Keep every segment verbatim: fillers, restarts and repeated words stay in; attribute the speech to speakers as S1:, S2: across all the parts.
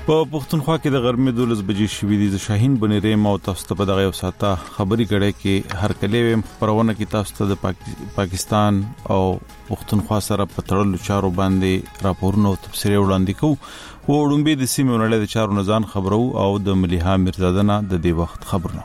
S1: په پښتونخوا کې د غرمې دولس بجې شوې دي. د شاهین بنيرې مو تاسو ته په دغه یو ساعته خبري کړې کې هر کله خبرونه کې تاسو ته د پاکستان او پښتونخوا سره په تړلو چارو باندې راپورونه او تفسیر وړاندې کوو. وړاندې د سیمې ولایت د چارو نزان خبرو او د مليحه میرزاده نه د دې وخت خبرونه.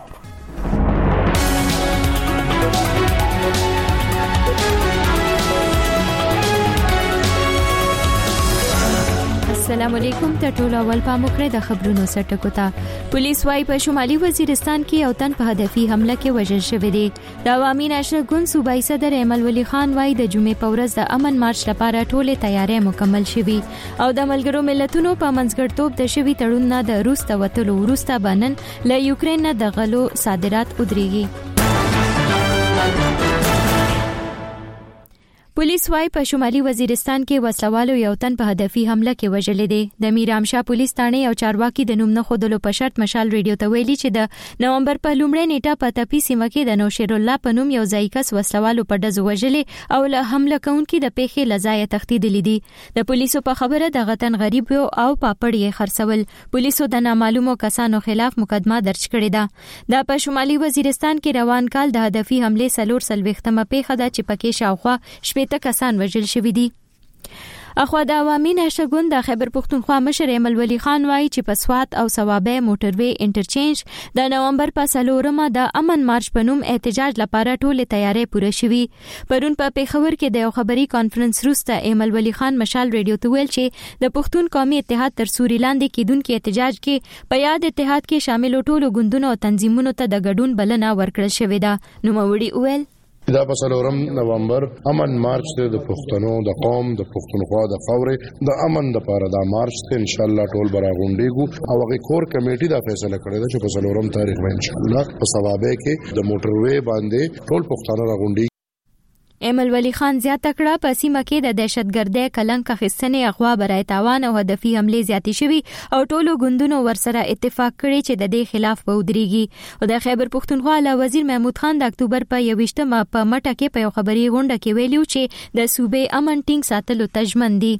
S2: السلام علیکم. ته ټول اول پام وکړئ د خبرونو سرټکو ته. پولیس وايي په شمالي وزیرستان کې یو تن په هدفي حمله کې وژل شوی دی. د عوامي نشر ګوند صوبایي صدر ایمل ولی خان وايي د جمعې په ورځ د امن مارچ لپاره ټولې تیارې مکمل شوي او د ملګرو ملتونو په منځګړتوب د شوي تړون نه د روس ته وتلو وروسته بنن له یوکرين نه د غلو صادرات ودرېږي. پولیس وايي په شمالي وزیرستان کې وسلوالو یو تن په هدفي حمله کې وژل دي. د میرامشاه پولیس تانه یو چارواکي د نوم نه خودلو په شرط مشال ریډیو ته ویلي چې د نومبر په لومړۍ نیټه په تپی سیمه کې د نوشیر الله په نوم یو ځای کس وسلوالو په دزو وژل او له حمله کوونکي د پیښې لزای تختیدل دي. د پولیسو په خبره د غتن غریب او پاپړ یې خرڅول. پولیسو د نامعلومو کسانو خلاف مقدمه درج کړې ده. د په شمالي وزیرستان کې روان کال د هدفي حمله سلور سلويختمه پیښه ده چې پکې شاوخوا شپږ ته کسان وژل شوي دي. اخوا د عوامي نشر ګوند د خیبر پښتونخوا مشر ایمل ولی خان وايي چې په سوات او ثوابه موټروي انټرچینج د نومبر په سلورمه د امن مارچ په نوم احتجاج لپاره ټولې تیارې پوره شوي. پرون په پیښور کې د یو خبري کانفرنس وروسته ایمل ولی خان مشال ریډیو ته ویل چې د پښتون قومي اتحاد تر سوري لاندې کېدونکو احتجاج کې په یاد اتحاد کې شامل ټولو ګوندونو او تنظیمونو ته د ګډون بلنه ورکړل شوې ده. نوموړي وویل
S3: دا په څلورم نومبر امن مارچ ته د پښتنو د قوم د پښتونخوا د خاورې د امن لپاره دا مارچ ته ان شاء الله ټول براغونډيګو او هغه کور کمیټي دا فیصله کړې ده چې په څلورم تاریخ باندې ان شاء الله په ثوابه کې د موټروي باندې ټول پښتانه راغونډي.
S2: ایمل ولی خان زیاته کړه په سیمه کې د دهشتګردۍ کلنک اخیستنې اغوا برای تاوان او هدفي حمله زیاتې شوي او ټولو ګوندونو ورسره اتفاق کړي چې د دې خلاف به ودرېږي. او د خیبر پښتونخوا له وزیر محمود خان د اکتوبر په یوویشتمه په مټه کې په یو خبري غونډه کې ویلو چې د صوبې امن ټینګ ساتلو تضمین دي.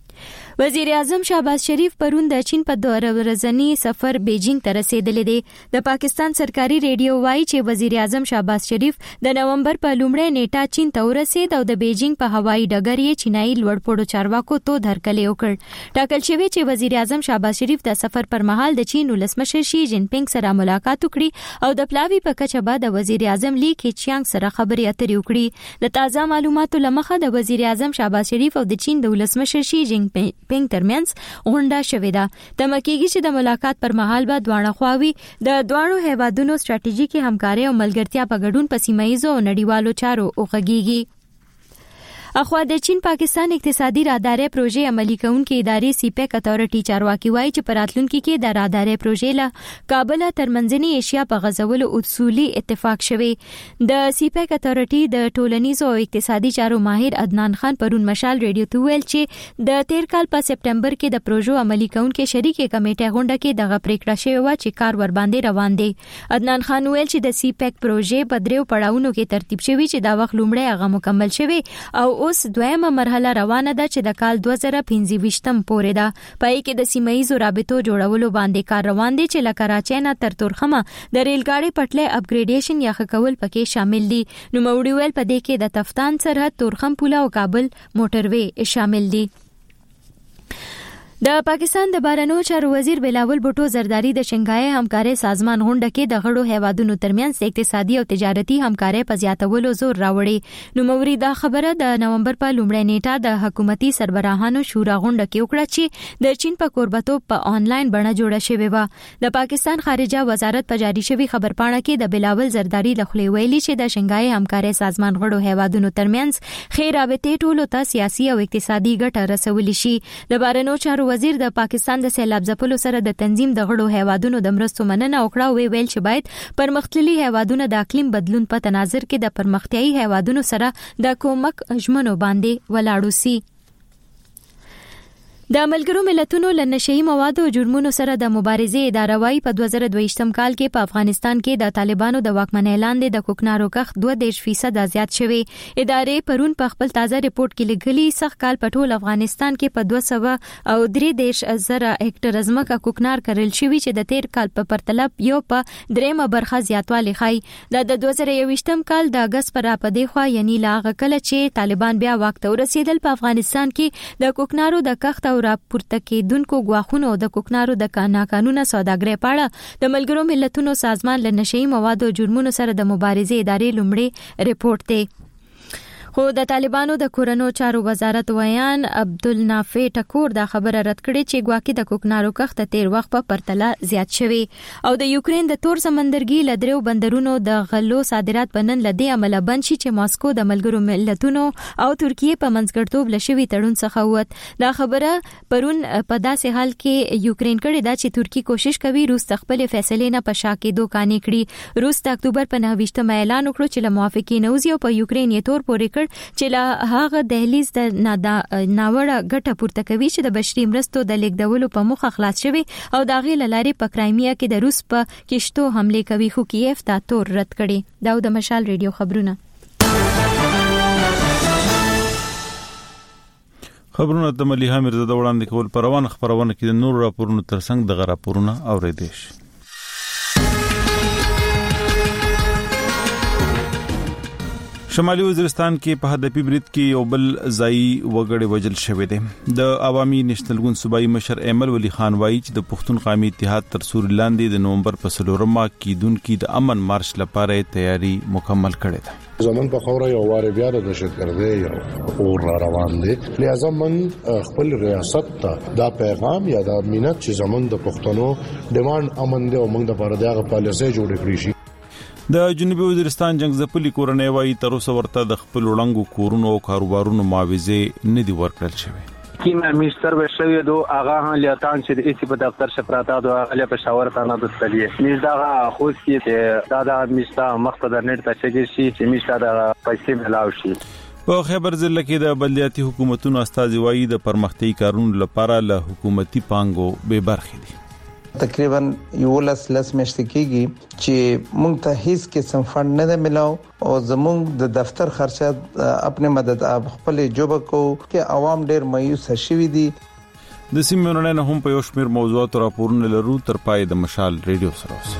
S2: وزیر اعظم شهباز شریف پرون د چین په دوه ورځنی سفر بیجینګ ته رسیدلی دی. د پاکستان سرکاري ریډیو وايي چې وزیر اعظم شهباز شریف د نومبر په لومړۍ نیټه چین ته ورسید او د بیجینګ په هوایي ډګر یې چینایي لوړپوړو چارواکو ته درکلې وکړ. ټاکل شوی چې وزیر اعظم شهباز شریف د سفر پر مهال د چین ولسمشر شي جین پینګ سره ملاقات وکړي او د پلاوی په کچه به د وزیر اعظم لی کېچیانګ سره خبرې اترې وکړي. د تازه معلوماتو لمخه د وزیر اعظم شهباز شریف او د چین د ولسمشر شي جین پینګ ترمنځ غونډه شوې ده. تمه کېږي چې د ملاقات پر مهال به دواړه خواوې د دواړو هیوادونو ستراتیژیکي همکاري او ملګرتیا په ګډون په سیمه ییزو او نړیوالو چارو وغږیږي. اخوا د چین پاکستان اقتصادي راهداري پروژې عملي کوونکې ادارې سی پیک اتارټي چارواکي وايي چې په راتلونکي کې د راهداري پروژې له کابل تر منځنۍ ایشیا په غځولو اصولي اتفاق شوی. د سی پیک اتارټي د ټولنیزو او اقتصادي چارو ماهر عدنان خان پرون مشال ریډیو ته ویل چې د تیر کال په سپټمبر کې د پروژو عملي کوونکې شریکې کمیټې غونډه کې دغه پریکړه شوې و چې کار ور باندې روان دی. عدنان خان ویل چې د سی پیک پروژې په دریو پړاوونو کې ترتیب شوی چې دا وخت لومړی هغه مکمل شوی او اوس دویمه مرحله روانه ده چې د کال دوه زره پنځه ویشتم پورې ده. پای کې د سیمایي رابطو جوړولو باندې کار روان دی چې له کراچۍ نه تر تورخمه د ریل ګاډي پټلۍ اپګریډیشن یا ښه کول پکې شامل دي. نوموړي ویل په دې کې د تفتان سرحد تورخم پوله او کابل موټروي شامل دي. د پاکستان د بهرنیو چارو وزیر بلاول بوټو زرداری د شنګهای همکاري سازمان غونډه کې د غړو هیوادونو ترمنځ اقتصادي او تجارتي همکاري په زیاتولو زور راوړي. نوموړي دا خبره د نومبر په لومړۍ نیټه د حکومتي سربراهانو شورا غونډه کې وکړه چې د چین په کوربتوب په آنلاین بڼه جوړه شوې و. د پاکستان خارجه وزارت په جاری شوی خبرپاڼه کې د بلاول زرداری له خولې ویلي چې د شنګهای همکاري سازمان غړو هیوادونو ترمنځ خیر رابطې ټولو ته سیاسي او اقتصادي ګټه رسولي شي. د بهرنیو چارو وزیر د پاکستان د سیلاب ځپلو سره د تنظیم د غړو هیوادونو د مرستو مننه وکړه او ویل چې باید پرمختللي هیوادونه د اقلیم بدلون په تناظر کې د پرمختیايي هیوادونو سره د کومک ژمنو باندې ولاړ وي. د ملګرو ملتونو له نشئی موادو او جرمونو سره د مبارزې اداره وايي په دوه زره دوه کال کې په افغانستان کې د طالبانو د واکمنۍ لاندې د کوکنارو کښت دوه دېرش فیصد زیات شوی. ادارې پرون په خپل تازه ریپورت کې لیکلي سخت کال په ټول افغانستان کې په دوه سوه او درې دېرش زره هکټر ځمکه کوکنار کرل شوی چې د تیر کال په پرتله یو په دریمه برخه زیاتوالی ښیي. د دوه زره یوویشتم کال د اګست پر اپدې خوا یعنی لا هغه کله چې طالبان بیا واک ته ورسېدل په افغانستان کې د کوکنارو د کښت او راپورته کېدونکو غواخونو د کوکنارو د قانوني سوداګرۍ په اړه د ملګرو ملتونو سازمان له نشئی موادو او جرمونو سره د مبارزې ادارې لومړی ریپورت دی. خو د طالبانو د کورنو چارو وزارت ویان عبدالنافع ټکور دا خبره رد کړې چې ګواکې د کوکنارو کښت تیر وخت په پرتله زیات شوی او د یوکرين د تور سمندرګي لدریو بندرونو د غلو صادرات بنن لدی عمله بند شي چې ماسکو د ملګرو ملتونو او ترکیه په منځګړتوب لشي تړون څخه ووت. دا خبره پرون په داسې حال کې یوکرين کړي دا چې ترکیه کوشش کوي روس خپل فیصلې نه په شا کې دوکانې کړي. روس د اکتوبر په نهه اعلان وکړ چې له موافقې نوزي او په یوکرين یې تور پورې کړ چې لا هغه دهلیز د ناوړه ګټه پورته کوي چې د بشري مرستو د لیږدولو په موخه خلاص شوی او د غي لارې په کرایمیا کې د روس په کشتو حمله کوي خو کیف دا تور رد کړي. دا د مشال ریډیو خبرونه
S1: خبرونه د مليحه مرزا وړاندې کول پروان خبرونه کې د نور راپورونو ترڅنګ د غراپورونه اوریدل شي. شمالي وزیرستان کې په هدفي برید کې یو بل ځای وګړي وجل شوی دی. د عوامي نېشنل ګوند صوبایي مشر ایمل ولی خان وایي چې د پښتون قومي اتحاد تر سوري لاندې د نومبر په څلورمه کې دونکو د امن مارش لپاره تیاری مکمل کړې ده.
S3: زمون په خوره یو واره بیا د دهشتګردۍ یو اور روان دي. لہذا من خپل ریاست ته دا پیغام یا دا مینت چې زمون د پښتنو ډیماند امن دی او موږ د پاره دغه پالیسي جوړ کړی شي.
S1: د جنوبي وزیرستان جنگ ځپلي کورنۍ وايي تر اوسه ورته د خپل وړاندو کورونو او کاروبارونو معاوضه نه دی ورکړل شوی.
S4: کیمه مستر وشوی دو آغا هان لیاتان چې د ایسی په دفتر شپراتا دو اغلی په شاور خانه د استلیه میز دا خوښ کې دا دا مستا مقصد نت ته چې شي چې مستا د پیسې ملاو شي.
S1: په خیبر ضلع کې د بلدیاتي حکومتونو استازي وايي د پرمختي کارونو لپاره له حکومتي پانګو به برخې دي.
S5: تقریبا یو لس لس میاشتې کېږي چې موږ ته هیڅ قسم فند نه ملاو او زموږ د دفتر خرچات خپل مدد خپل جوب کو کې عوام ډېر مایوس شوي دي.
S1: د سیمونو نه هم په یو شمېر موضوعات راپورونه لرو تر پای د مشال ریډیو سره اوسئ.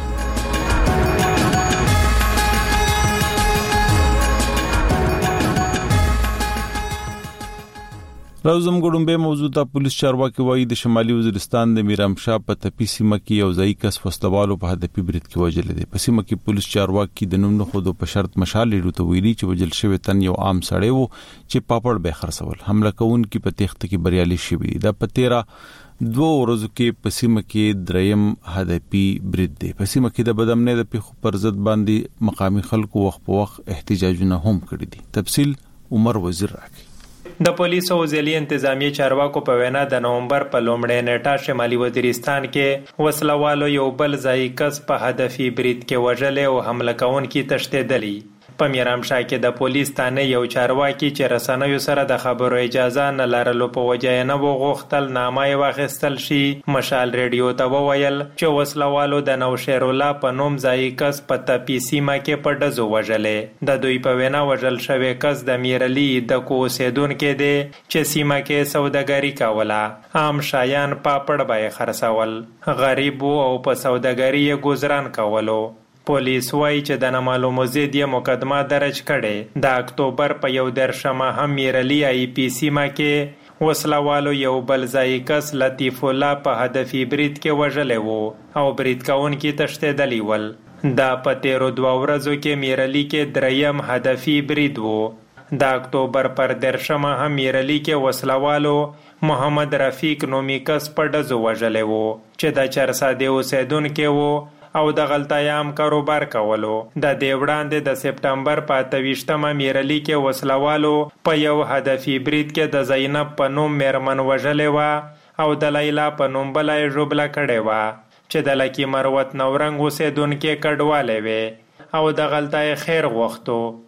S1: راوزم ګډومبه موضوع ته پولیس چارواکي وایي د شمالي وزیرستان د میرامشاه په تپی سیمه کې یو ځای کس وسلوالو په هدفي برید کې وژل دي. په سیمه کې پولیس چارواکي د نوم نه خودو په شرط مشال لري ته ویلي چې وجل شوی تن یو عام سړی وو چې پاپړ به خرڅول. حمله کوونکي په تخت کې بریالي شوی دا په تیرا دوه ورځو کې په سیمه کې دریم هدفي برید دی. په سیمه کې د بدامنۍ د پیښو پر ضد باندې مقامي خلکو وخت په وخت احتجاجونه هم کړي دي. تفصیل عمر وزیر راکړي.
S6: د پولیسو او ځلي انتظامی چارواکو په وینا د نومبر په لومړۍ نیټه شمالي وزیرستان کې وسلوالو یو بل ځای کس په هدفي برید کې وژل او حمله کوونکي تښتېدلی. په میرامشاه کې د پولیس تانه یو چارواکي چې رسنیو سره د خبرو اجازه نه لرلو په وجه نه وغوښتل نامه یې واخیستل شي. مشال ریډیو ته وویل چې وسلوالو د نوشیر الله په نوم ځای کس په تپی سیمه کې په ډزو وژلې. د دوی په وینا وژل شوی کس د میرلی د کو اوسېدونکی دی چې سیمه کې سوداګري کوله. عام شایان پاپړ به یې خرڅول، غریب او په سوداګري یې ګذران کولو. پولیس وایي چې د نامعلومو ضد یې مقدمه درج کړې. د اکتوبر په یو دېرشمه هم میرلی ای پی سیمه کې وسلوالو یو بل ځای کس لطیف الله په هدفي برید کې وژلی و او برید کوونکي تښتېدلي ول. دا په تیرو دوه ورځو کې میرلی کې دریم هدفي برید و. د اکتوبر پر دېرشمه هم میرلی کې وسلوالو محمد رفیق نومي کس په ډزو وژلی و چې د چرسادې اوسېدونکی و او د غلطیام کاروبار کولو. د دې وړاندې د سپټمبر په اته ویشتمه میرلی کې وسلوالو په یو هدفي برید کې د زینب په نوم میرمن وژلې وه او د لیلا په نوم بله یې ژوبله کړې وه چې د لکي مروت نورنګ اوسېدونکې کډوالی وې او د غلطۍ خیر غوښتو.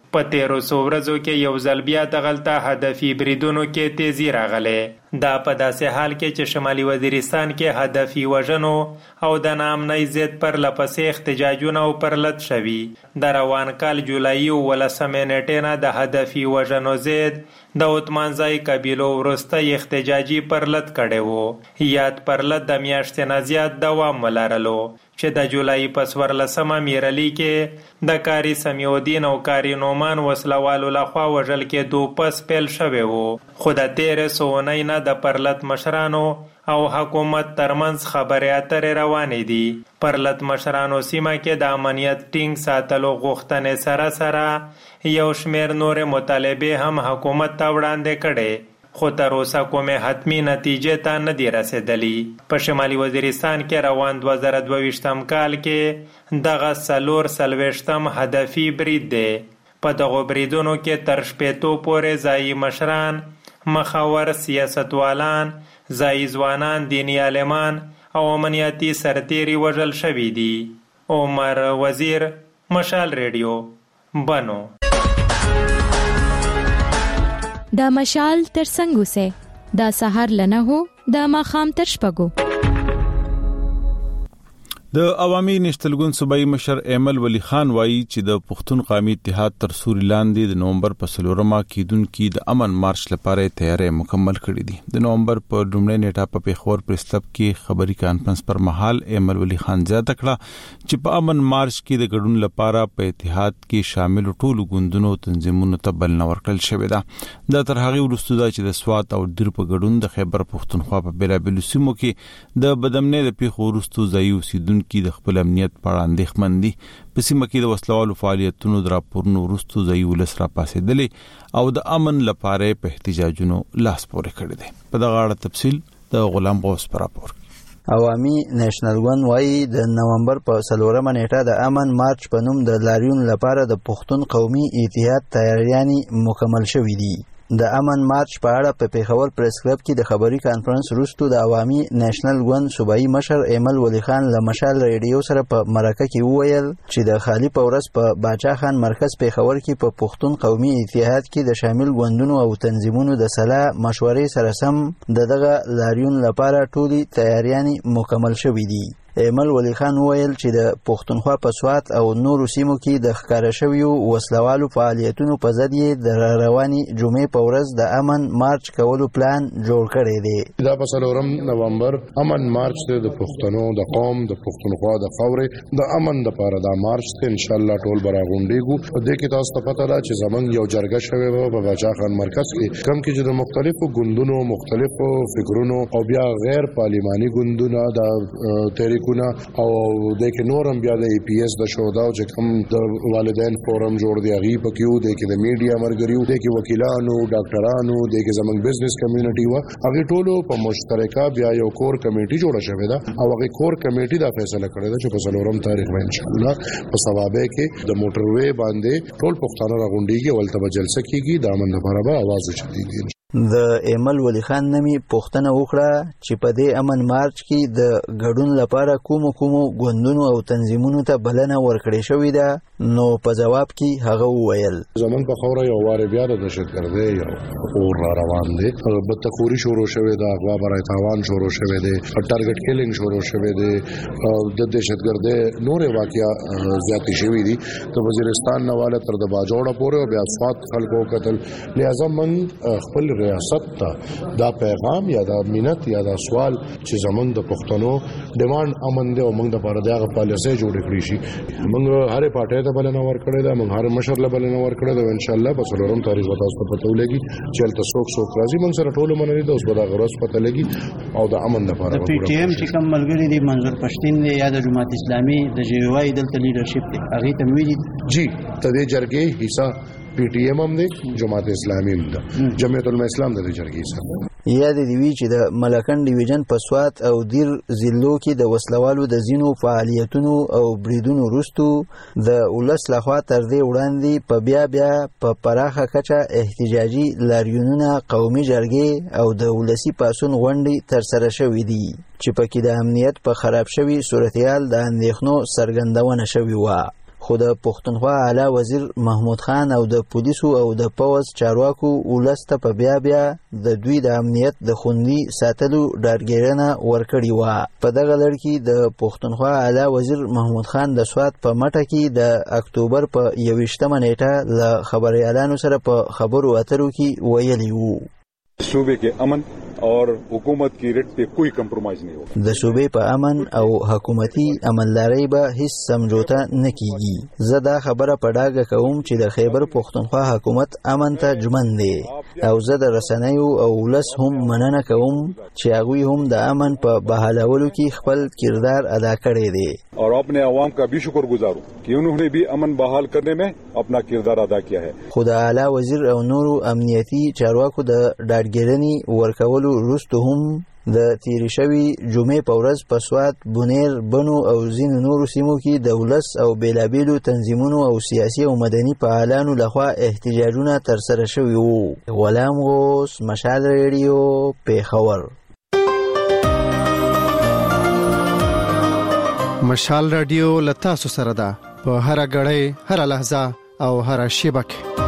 S6: په تیرو څو ورځو کې یو ځل بیا دغلته هدفي بریدونو کې تیزی راغلی. دا په داسې حال کې چې شمالي وزیرستان کې هدفي وژنو او د ناامنۍ ضد پرله پسې احتجاجونه او پرلت شوي. د روان کال جولایي اوولسمې نیټې نه د هدفي وژنو ضد د عثمانزای قبیلو وروستی احتجاجي پرلت کړی و. یاد پرلت د میاشتې نه زیات دوام ولرلو چې د جولای په څوارلسمه میرالي کې د کاري سمیودین او کاري نومان وسلوالو لخوا وژل کېدو پس پیل شوی و. خو د تېرې څو اونۍ نه د پرلت مشرانو او حکومت ترمنځ خبرې اترې روانې دي. پرلت مشرانو سیمه کې د امنیت ټینګ ساتلو غوښتنې سره سره یو شمېر نورې مطالبې هم حکومت ته وړاندې کړې، خو تر اوسه کومې حتمي نتیجې ته نه دي رسېدلي. په شمالي وزیرستان کې روان دوه زره دوه ویشتم کال کې دغه څلور څلوېښتم هدفي برید دی. په دغو بریدونو کې تر شپېتو پورې ځایي مشران، مخور سیاستوالان، ځایي ځوانان، دیني عالمان او امنیتي سرتیري وژل شوي دي. عمر وزیر، مشال ریډیو، بنو.
S2: دا مشال تر څنګه وسه دا سحر لنه هو دا ماخام تر شپګو.
S1: د عوامي نشتلګون صوبایي مشر ایمل ولی خان وایي چې د پښتون قومي اتحاد تر سوري لاندې د نومبر په څلورمه کېدونکي د امن مارچ لپاره تیاری مکمل کړي دي. د نومبر په لومړۍ نیټه په پیښور پریس کلب کې خبري کانفرنس پر مهال ایمل ولی خان زیاته کړه چې په امن مارچ کې د ګډون لپاره په اتحاد کې شامل ټولو ګوندونو تنظیمونو ته بلنه ورکړل شوې ده. دا تر هغه وروسته ده چې د سوات او دیر په ګډون د خیبر پښتونخوا په بیلابیلو سیمو کې د بدامنۍ د پیښو وروسته ځایي اوسیدونکو کې د خپل امنیت په اړه اندېښمن دي. په سیمه کې د وسلوالو فعالیتونو د راپورونو وروسته ځایي ولس راپاڅېدلې او د امن لپاره په احتجاجونو لاس پورې کړی دی. په دغه اړه تفصیل د غلام غوث پر راپور.
S7: عوامي نېشنل ګوند وايي د نومبر په څلورمه نیټه د امن مارچ په نوم د لاریون لپاره د پښتون قومي اتحاد تیاریانې مکمل شوې دي. د امن مارچ په اړه په پیښور پریس کلب کې د خبري کانفرنس وروسته د عوامي نېشنل ګوند صوبایي مشر ایمل ولی خان له مشال ریډیو سره په مرکه کې وویل چې د خالی په ورځ په باچا خان مرکز پیښور کې په پښتون قومي اتحاد کې د شامل ګوندونو او تنظیمونو د سلا مشورې سره سم د دغه لاریون لپاره ټولي تیاریانې مکمل شوې دي. ایمل ولی خان وویل چې د پښتونخوا په سوات او نورو سیمو کې د ښکاره شویو وسلوالو فعالیتونو په ضد یې د روانې جمعې په ورځ د امن مارچ کولو پلان جوړ کړی دی.
S3: دا په څلورم نومبر امن مارچ دی د پښتنو د قوم د پښتونخوا د خاورې د امن لپاره دا مارچ دی. ان شاء الله ټول به راغونډېږو. په دې کې تاسو ته پته ده چې زمونږ یو جرګه شوې وه په باچا خان مرکز کې، کوم کې چې د مختلفو ګوندونو، مختلفو فکرونو او بیا غیر پارلماني ګوندونه د تحریک او د کې نورم بیا د ای پی ایس د شودا او چې کوم د والدین فورم جوړ دی هغه پکې و د کې د میډیا مرګریو د کې وکیلانو، ډاکټرانو، د کې زمنګ بزنس کمیونټي و هغه ټولو په مشترکه بیا یو کور کمیټي جوړه شوې ده او هغه کور کمیټي دا فیصله کړې ده چې په څلورم تاریخ باندې ان شاء الله په ثوابه کې د موټر وې باندې ټول پښتانه راغونډيږي ولته به جلسه کیږي د امن لپاره به आवाज وچتيږي.
S7: د ایمل ولی خان نمی پوښتنه وکړه چې په دې امن مارچ کې د ګډون لپاره کوم کوم ګوندونو او تنظیمونو ته بلنه ورکړې شوې ده. نو په جواب کې هغه وویل
S3: زمون په خوره یو واره بیا د دهشتګردۍ یو اور را روان دی، بدتخوري شروع شوې ده، اغوا برای تاوان شروع شوې ده، ټارګټ کیلینګ شروع شوې ده، د دهشتګردۍ نورې واقعیا زیاتې شوې دي. د وزیرستان نواله تر د باجوړه پورې بیا سوات خلکو قتل. لہذا من خپل ریاست ته دا پیغام یا دا مینت یا دا سوال چې زمونږ د پښتنو ډیماند امن دی او موږ د پاره دغه پالیسي جوړ کړی شي. موږ هر پارټي ته بلنه ورکړې ده، موږ هر مشر له بلنه ورکړې ده. ان شاء الله په څلورم تاریخ به تاسو ته پته ولګي چې تل څوک څوک راځي. موږ سره ټول منلي ده، اوس به دا غرض پته لګي او د امن لپاره
S8: د پی ټی ایم چې کوم ملګری دي منظور پښتين دی یا د جماعت اسلامي د جی وای دلته لیډرشپ دی هغه ته ویلي
S3: جی ته دې جرګې حصہ پی ټی ایم هم دی، جماعت اسلامي هم ده، جمعیت العلماء اسلام د جرګې حصہ.
S7: یا د دیوی چې د ملکن ډیویژن په سوات او دیر ضلعو کې د وسلوالو د زینو فعالیتونو او بریدونو وروسته د ولس لخوا تر دې وړاندې په بیا بیا په پراخه کچه احتجاجي لاریونونه، قومي جرګې او د ولسی پاسون غونډې ترسره شوې دي چې پکې د امنیت په خراب شوي صورتحال د اندېښنو څرګندونه شوې وه. خو د پښتونخوا اعلی وزیر محمود خان او د پولیسو او د پوز چارواکو ولسته په بیا بیا د دوی د امنیت د خوندي ساتلو ډاډګیرنه ورکړې و. په دغه لړ کې د پښتونخوا اعلی وزیر محمود خان د سوات په مټه کې د اکتوبر په یوویشتمه نیټه له خبریالانو سره په خبرو اترو کې ویلي وو
S9: صوبے کے امن اور حکومت کی ریٹ پہ کوئی کمپرومائز نہیں ہوگا.
S7: د صوبې په امن او حکومتي امنلارۍ به هیڅ سمجوته نه کیږي. زه دا خبره په ډاګه کوم چې د خیبر پښتونخوا حکومت امن ته ژمن دی او زه د رسنیو او ولس هم مننه کوم چې هغوی هم د امن په بحالولو کې خپل کردار ادا کړی دی
S9: اور اپنے عوام کا بھی شکر گزار ہوں کہ انہوں نے بھی امن بحال کرنے میں اپنا کردار ادا کیا ہے.
S7: خو د اعلی وزیر او نورو امنیتي چارواکو د ډاډګیرنې ورکولو وروسته هم د تیرې شوي جمعې په ورځ په سوات، بونیر، بنو او ځینو نورو سیمو کې د ولس او بیلابیلو تنظیمونو او سیاسي او مدني فعالانو لخوا احتجاجونه ترسره شوي وو. غلام غوث، مشال ریډیو، پیښور.
S10: مشال رادیو لتاسو سره ده په هر غړې، هر لحظه او هر شیبه کې.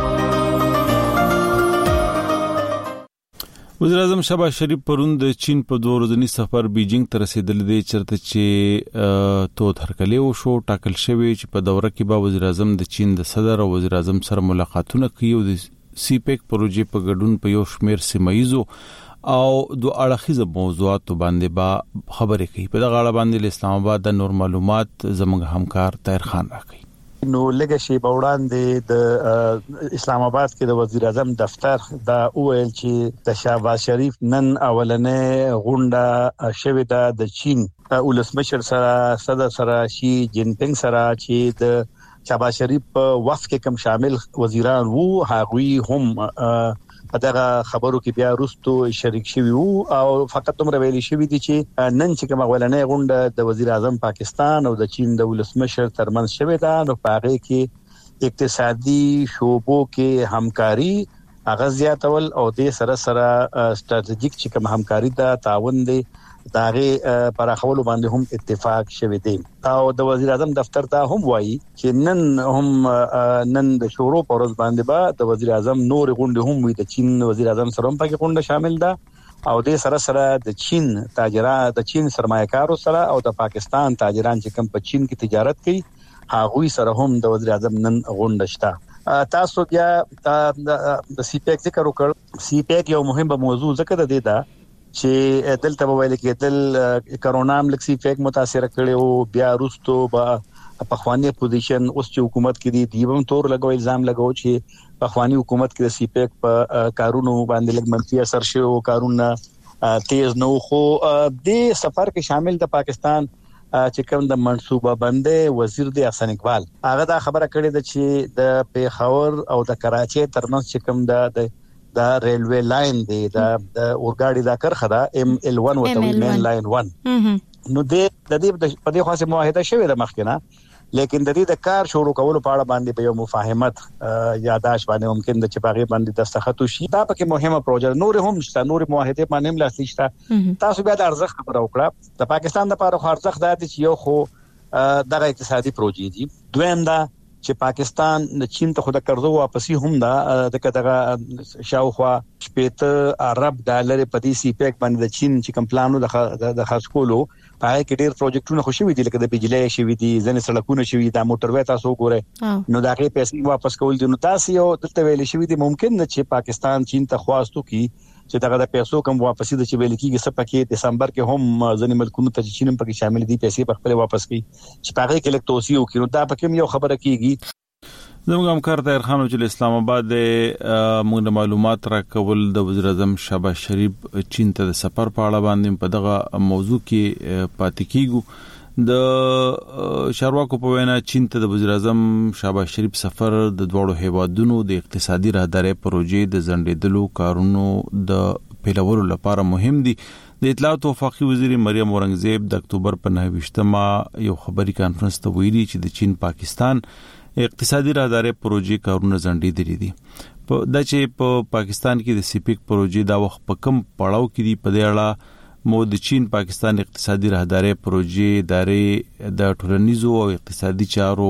S1: وزیر اعظم شهباز شریف پرون د چین په دوه ورځني سفر بیجینګ ته رسیدل دي چرته چې تو هرکلی وشو. ټاکل شوی چې په دوره کې به وزیر اعظم د چین د صدر او وزیر اعظم سره ملاقاتونه کوي او د سی پیک پروژې په ګډون په یو شمېر سیمایزو او دوه اړخیزه موضوعاتو باندې به خبرې کوي. په دغه اړه باندې اسلام آباد د نور معلومات زموږ همکار طاهر خان راکړي.
S11: نو لږه شی وړاندې د اسلام آباد کې د وزیر اعظم دفتر دا اویل چې د شهباز شریف نن اولنې غونډه شوې ده د چین ولسمشر سره، صدر سره، شي جین پینګ سره، چې د شهباز شریف په وفد کې کوم شامل وزیران وو هغوی هم په دغه خبرو کې بیا وروستو شریک شوي وو او فقط دومره ویلي شوي دي چې نن چې کومه اولنۍ غونډه د وزیر اعظم پاکستان او د چین د ولسمشر ترمنځ شوې ده نو په هغې کې اقتصادي شعبو کې همکاري هغه زیاتول او د سره سره ستراتیژیک چې کوم همکاري ده تعاون دی داغه پراخولو باندې هم اتفاق شوه دی او د وزیر اعظم دفتر ته هم وایي چې نن هم نن د شورو پر ورځ باندې با د وزیر اعظم نور غونډه هم وي د چین وزیر اعظم سره هم پکې غونډه شامل ده او د سره سره د چین تاجران د چین سرمایه‌کارو سره او د پاکستان تاجران چې کوم په چین کې تجارت کوي هغوی سره هم د وزیر اعظم نن غونډه شته. تاسو بیا د سی پیک ذکر وکړ. سی پیک یو مهمه موضوع ذکر ده ده چې دلته ویل کېدل کرونا هم لکسي فیک متاثر کړي او بیا روستو با په خواني پوزیشن اوس چې حکومت کې دی دیوم تور لګو الزام لګو چې په خواني حکومت کې د سی پیک په کارونو باندې لګ منفي اثر شي او کارونه تیز نو خو د سفر کې شامل د پاکستان چې کوم د منصوبه بندي وزیر دی احسان اقبال هغه دا خبره کړې ده چې د پیښور او د کراچۍ ترمنځ چې کوم د دا ریلوی لاین دی دا اورګاډي دا کرخه دا ام ال ون وتوی مین لاین ون نو د دې په دې خاصه معاهده شوې ده مخکنه لیکن د دې د کار شروع کولو په اړه باندې به یو مفاهمت یاداش باندې ممکن د چپاغي باندې دستخط وشي دا پکې مهمه پروژه نور هم شته نور معاهده باندې هم لاسلیک شته. تاسو بیا د ارزښت خبره وکړه د پاکستان لپاره خو ارزښت دا دی چې یو خو دغه اقتصادي پروژې دي دویم دا چې پاکستان د چین ته خود قرضو واپسی هم دا د کداغه شاوخوا شپږ ارب ډالر په دې سی پیک باندې د چین چې کوم پلانو د خاص کولو پای کې ډېر پروجیکټونه خوشوي دي لکه د بجلی شوي دي ځنې سړکونه شوي دا موټر وې تاسو ګوره نو دا کې پیسې واپس کول دي نو تاسو یو دلته ویل شوي دي ممکن نه چې پاکستان چین ته خواستو کی چې دغه د پیسو کم واپسی د چې ویل کیږي سپکه دسمبر کې هم ځنې ملکونو ته چین پکې شامل دي پیسې په خپل واپس کی چې پاره کې لک توسيو کینو دا پکې یو خبره کیږي.
S1: زموږ همکار طاهر خان چې اسلام آباد موږ معلومات راکول د وزیر اعظم شهباز شریف چین ته د سفر په اړه باندې په دغه موضوع کې پاتې کیږو. د شارواکو په وینا چین ته د وزیر اعظم شهباز شریف سفر د دوړو هیوادونو د اقتصادي راهدارۍ پروژې د زندېدلو کارونو د پیلولو لپاره مهم دي. د اطلاعات او وفاقي وزیر مریم اورنګزیب د اکتوبر په نهه ویشتمه یو خبري کانفرنس ته ویلي چې د چین پاکستان اقتصادي راهدارۍ پروژې کارونه ځنډېدلي دي. په د چې په پاکستان کې د سیپیک پروژې دا وخت په کم پړاو کې دي په دې اړه مو د چین پاکستان اقتصادي راهداري پروژې ادارې د ټولنیزو او اقتصادي چارو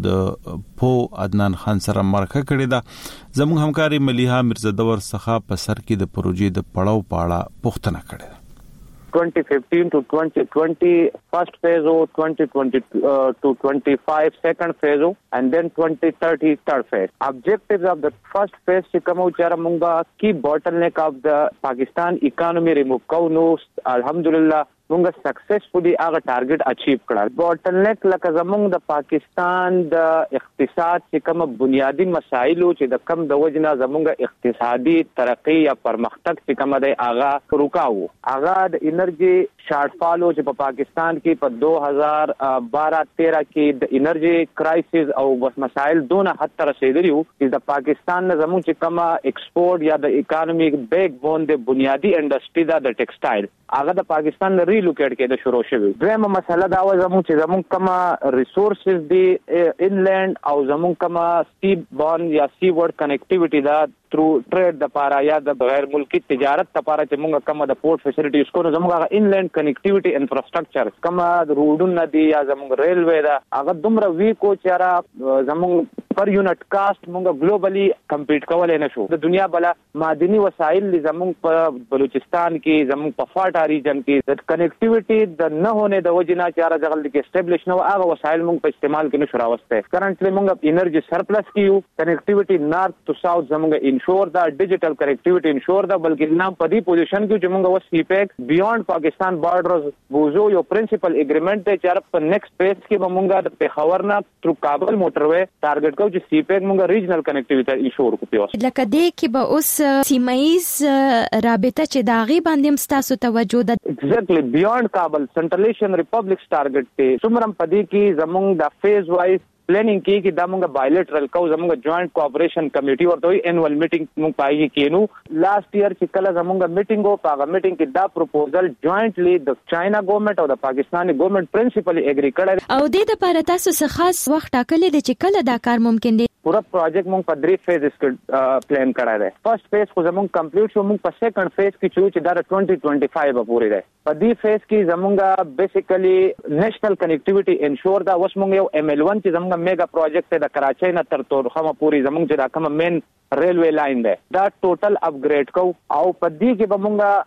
S1: د پو عدنان خان سره مرکه کړې ده. زموږ همکاري مليحه مرزادور څخه په سر کې د پروژې د پړاو پاړه پوښتنه کړې ده.
S12: twenty fifteen to twenty twenty first phase or twenty twenty uh, to twenty-five second phase and then twenty thirty third phase. Objectives of the first phase to come out chara munga key bottleneck of the Pakistan economy remove ko no alhamdulillah munga successfully aga target achieve kړل. bottleneck لکه زمونږ د پاکستان د اقتصاد چې کوم بنیادی مسایل چې د کم د وجنه زمونږ اقتصادي ترقی یا پرمختګ چې کوم دی اغا رکاو اغا د انرژي شارټ فال چې په پاکستان کې په دو هزار بارہ تیرہ کې د انرژي کرایسس او بس مسایل دونه حد تر رسیدلی وو چې د پاکستان نه زمونږ چې کوم ایکسپورټ یا د اکانومي بیک بون د بنیادی انډستری دا د ټیکسټایل هغه د پاکستان ریلوکیټ کېده شروع شوی. دویمه مسله دا و زموږ چې زموږ کومه ریسورسز دی انلند او زموږ کومه سی بون یا سی ورډ کنیکټیویټي دا تھرو ټریډ د پاره یا د غیر ملکی تجارت لپاره چې موږ کومه د پورټ فیسیلیټیز کو نو زموږ انلند کنیکټیویټي انفراستراکچر کومه روډونه دی یا زموږ ریلوی دا هغه دومره ویکو چې را زموږ پر یونټ کاست موږ ګلوبلی کمپیټ کولای نشو. د دنیا بل معدني وسایل زموږ په بلوچستان کې زموږ په فاټا ریجن کې د کنیکټیویټي د نه هونه د وجنا چې را ځغل کې اسټابلیش نو هغه وسایل موږ په استعمال کې نشو راوسته. کرنټلی موږ انرژي سرپلس کیو کنیکټیویټي نارث ټو ساوث زموږ انشور دا ډیجیټل کنیکټیویټي انشور دا بلکې نه په دې پوزیشن کې چې موږ وس سی پیک بیونډ پاکستان بارډرز بوزو یو پرنسپل اګریمنٹ دی چې په نیکسټ فیز کې موږ د پیښور نه تر کابل موټروي ټارګټ کو چې سی پیک موږ ریجنل کنیکټیویټي انشور کو پیوس
S2: لکه دې کې به اوس سیمایز رابطه چې داغي باندې مستاسو توجه ده.
S12: ایگزیکټلی بیونډ کابل سنټرل ایشین ریپبلکس ټارګټ ته سمرم پدې کې زموږ د فیز وایز پلانینګ کې کې دا موږ بایلیټرل کو زموږ جوائنٹ کوآپریشن کمیټي ورته وي انوال میټینګ موږ پایي کینو. لاست ایئر چې کله زموږ میټینګ او پاغه میټینګ کې دا پروپوزل جوائنټلی د چاینا ګورنمنت او د پاکستاني ګورنمنت پرنسپلی اګری کړل
S2: او د دې لپاره تاسو څه خاص وخت ټاکلې د چې کله دا کار ممکن دی.
S12: پورا پروجیکټ موږ په درې فیزز کې پلان کړی دی. فرست فیز خو زموږ کمپلیټ شو موږ په سیکنډ فیز کې چې دا twenty twenty-five پورې دی. په دې فیز کې زموږ بیسیکلی نېشنل کنیکټیویټي انشور دا اوس موږ یو ایم ایل one چې زموږ میگا پروجیکټ د کراچۍ نه تر تورخم پورې زموږ چې دا کوم مین ریلوی لاین دی دا ټوټل اپګریډ کو او په دې کې به موږ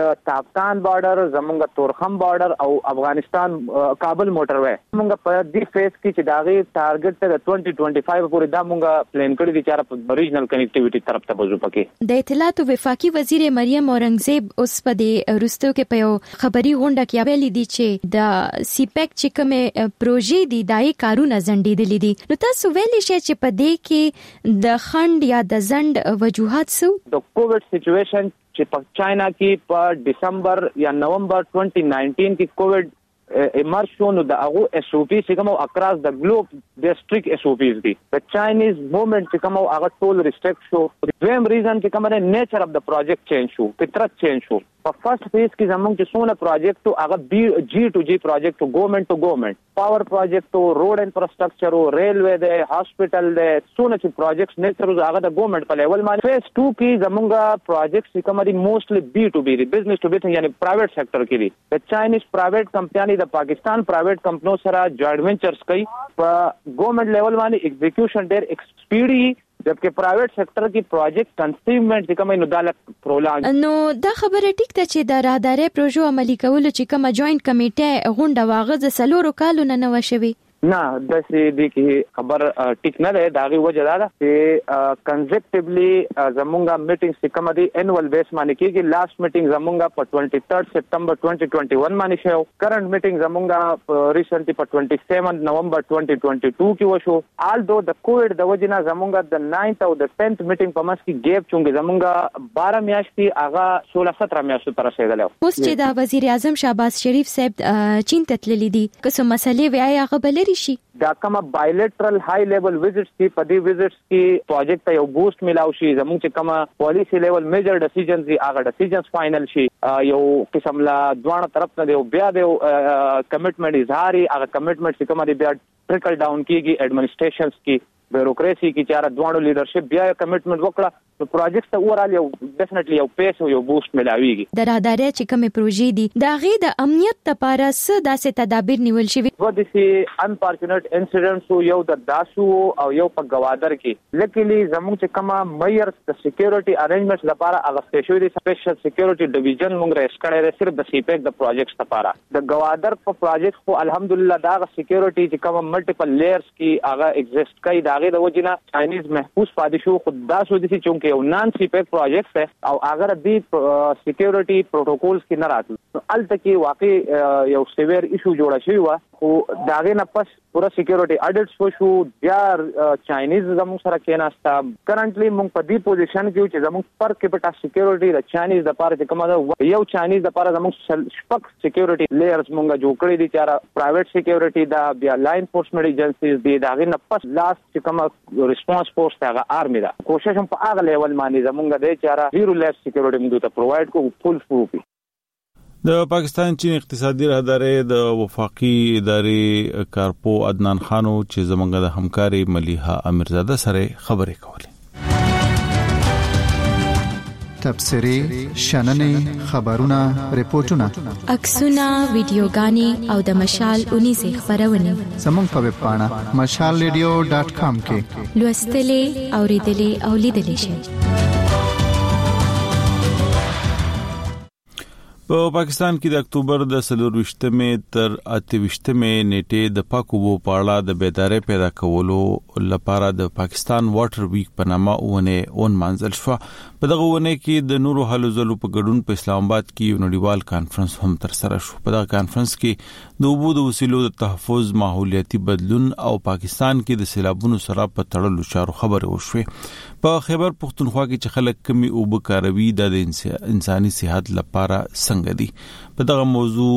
S12: تافتان بارډر زمونږ تورخم بارډر او افغانستان کابل موټروي موږ په دې فیز کې چې داغي ټارګټ ته twenty twenty-five پورې دا موږ پلان کړی دي چې په ریجنل کنیکټیویټي طرف ته وځو. پکې
S2: د اطلاعات او وفاقي وزیر مریم اورنګزیب اوس په دې روستو کې په یو خبري غونډه کې ویلي دي چې د سی پیک چې کومه پروژې دي دای کارونه زندیدلې دي. نو تاسو ویلي شئ چې په دې کې د خند یا د زند وجوهات سو
S12: د کووډ سچويشن چې په چاینا کې په دسمبر یا نومبر twenty nineteen کې کووډ ایمرج شو نو د هغه اس او پی چې کوم اکراس د ګلوب د سټریک اس او پیز دي. د چاینیز موومنت چې کوم هغه ټول ریسټریکټ شو. دویم ریزن چې کوم د نیچر اف د پروجیکټ چینج شو فطرت چینج شو. په فرست فیز کې زموږ چې څونه پروجیکټ هغه جی ټو جی پروجیکټ ګورنمنت ټو ګورنمنت پاور پروجیکټ روډ انفراستراکچر ریلوی د هاسپټل د څونه چې پروجیکټس نیچر هغه د ګورنمنت په لیول باندې. فیز two کې زموږ پروجیکټس چې کوم دي موستلی بی ټو بی دي بزنس ټو بزنس یعنی پرایویټ سېکټر کې دي. د چاینیز پرایویټ کمپنی د پاکستان پرایویټ کمپنیو سره جوائنٹ وینچرز کوي په ګورنمنت لیول باندې ایگزیکیوشن ډیر ایکسپیډي جبکې پرایویټ سېکټر کې پروجیکټ کنسیومنت چې کومه نو دالک پرولانګ
S2: نو دا خبره ټیک ده چې د راهداري پروژو عملي کول چې کومه جوائنٹ کمیټه غونډه واغزه سلورو کالو نه نو شوي
S12: نه د سې دې کې خبر ټیک نه ده. دا غي وجه دا چې کنزیکټیولی زمونږه میټینګ چې کوم دي انوال بیس باندې کېږي. لاست میټینګ زمونږه په twenty-third September twenty twenty-one باندې شو. کرنٹ میټینګ زمونږه ریسنټلی په twenty-seventh November twenty twenty-two کې وشو. آل دو د کووډ د وجه نه زمونږه د ninth او د tenth میټینګ په مس کې ګیپ چونګې زمونږه twelve میاشتې هغه sixteen seventeen میاشتې تر رسیدلی.
S2: اوس چې د وزیر اعظم شهباز شریف صاحب چین ته تللی دي کوم مسلې وایي هغه بل شي
S12: دا کوم بایلیټرل های لیول وزټس کی په دې وزټس کې پروجیکټ ته یو بوست ملاو شي. زموږ چې کوم پالیسی لیول میجر ډیسیژنز دي هغه ډیسیژنز فائنل شي. یو قسم لا دوه طرف نه دی بیا دی کمټمنټ اظهاري هغه کمټمنټ چې کوم دی بیا ټریکل ډاون کیږي ایڈمنسټریشنز کې بیوروکراسي کې چې را دوانو لیډرشپ بیا کمټمنټ وکړه نو پروجیکټ ته اورال یو ډیفینټلی یو پیس او یو بوست ملاويږي.
S2: د راهداري چې کومه پروژې دي دا غي د امنیت لپاره څه داسې تدابیر نیول شوی؟
S12: و د سي انفارچونټ انسیډنټس یو د داسو او یو په گوادر کې لکهلی زموږ چې کومه مېر د سکیورټي ارینجمنټس لپاره هغه سپیشل سپیشل سکیورټي ډیویژن موږ ریس کړی صرف د سیپیک د پروجیکټ لپاره. د گوادر په پروجیکټ خو الحمدلله دا سکیورټي چې کومه ملټیپل لیئرز کې هغه ایگزیسټ کوي دا غي د وجنه چاینیز محفوظ پاتې شو خو دا سو دي چې یو نان سیپیک پروجیکټ ہے او اگر دی سکیورټي پروتوکولز کې نه راتل الته کې واقعي یو سیویر ایشو جوړ شوی و خو داغه نه پس پورا سکیورټي اډیټس وشو بیا چاینیز زموږ سره کېناستا کرنټلی موږ په دې پوزیشن کې چې زموږ پر کېپټا سکیورټي د چاینیز د لپاره چې کومه دا یو چاینیز د لپاره زموږ شپک سکیورټي لیئرز موږ جوړ کړی دي چې پرایویټ سکیورټي دا بیا لا انفورسمنت ایجنسیز دي داغه نه پس لاست چې کومه ریسپانس فورس هغه آرمي دا کوشش هم په هغه لیول باندې زموږ د چاره زیرو لیف سکیورټي موږ ته پرووایډ کوو فل فروپی.
S1: د پاکستان چین اقتصادي راهداري د وفاقي ادارې کارپو عدنان خانو چې زمونږ د همکاري ملیحه امیرزاده سره خبرې کولې.
S10: تبصري شننې خبرونه ریپورتونه
S2: عکسونه ویډیوګانې او د مشال اونې سه خبرونه
S10: زموږ په ویب پاڼه مشال ریډیو ډاٹ کام کې
S2: لوستلې او ریډلې او لیدلې شئ.
S1: په پاکستان کې د اکتوبر د څلورويشتمې تر اتهويشتمې نیټې د پاکو بو پاړه د بیدارۍ پیدا کولو لپاره د پاکستان واټر ویک په نامه ونه اون منځل شو. په دغه ونه کې د نورو حلو زلو په ګډون په اسلام آباد کې یو نړیوال کانفرنس هم تر سره شو. په دغه کانفرنس کې د اوبو د وسیلو د تحفظ، ماحولیاتي بدلون او پاکستان کې د سیلابونو سره په تړلو چارو خبرې وشوې. په خیبر پختونخوا کې چې خلک کمی اوبه کاروي د انساني صحت لپاره څنګه دي. په دغه موضوع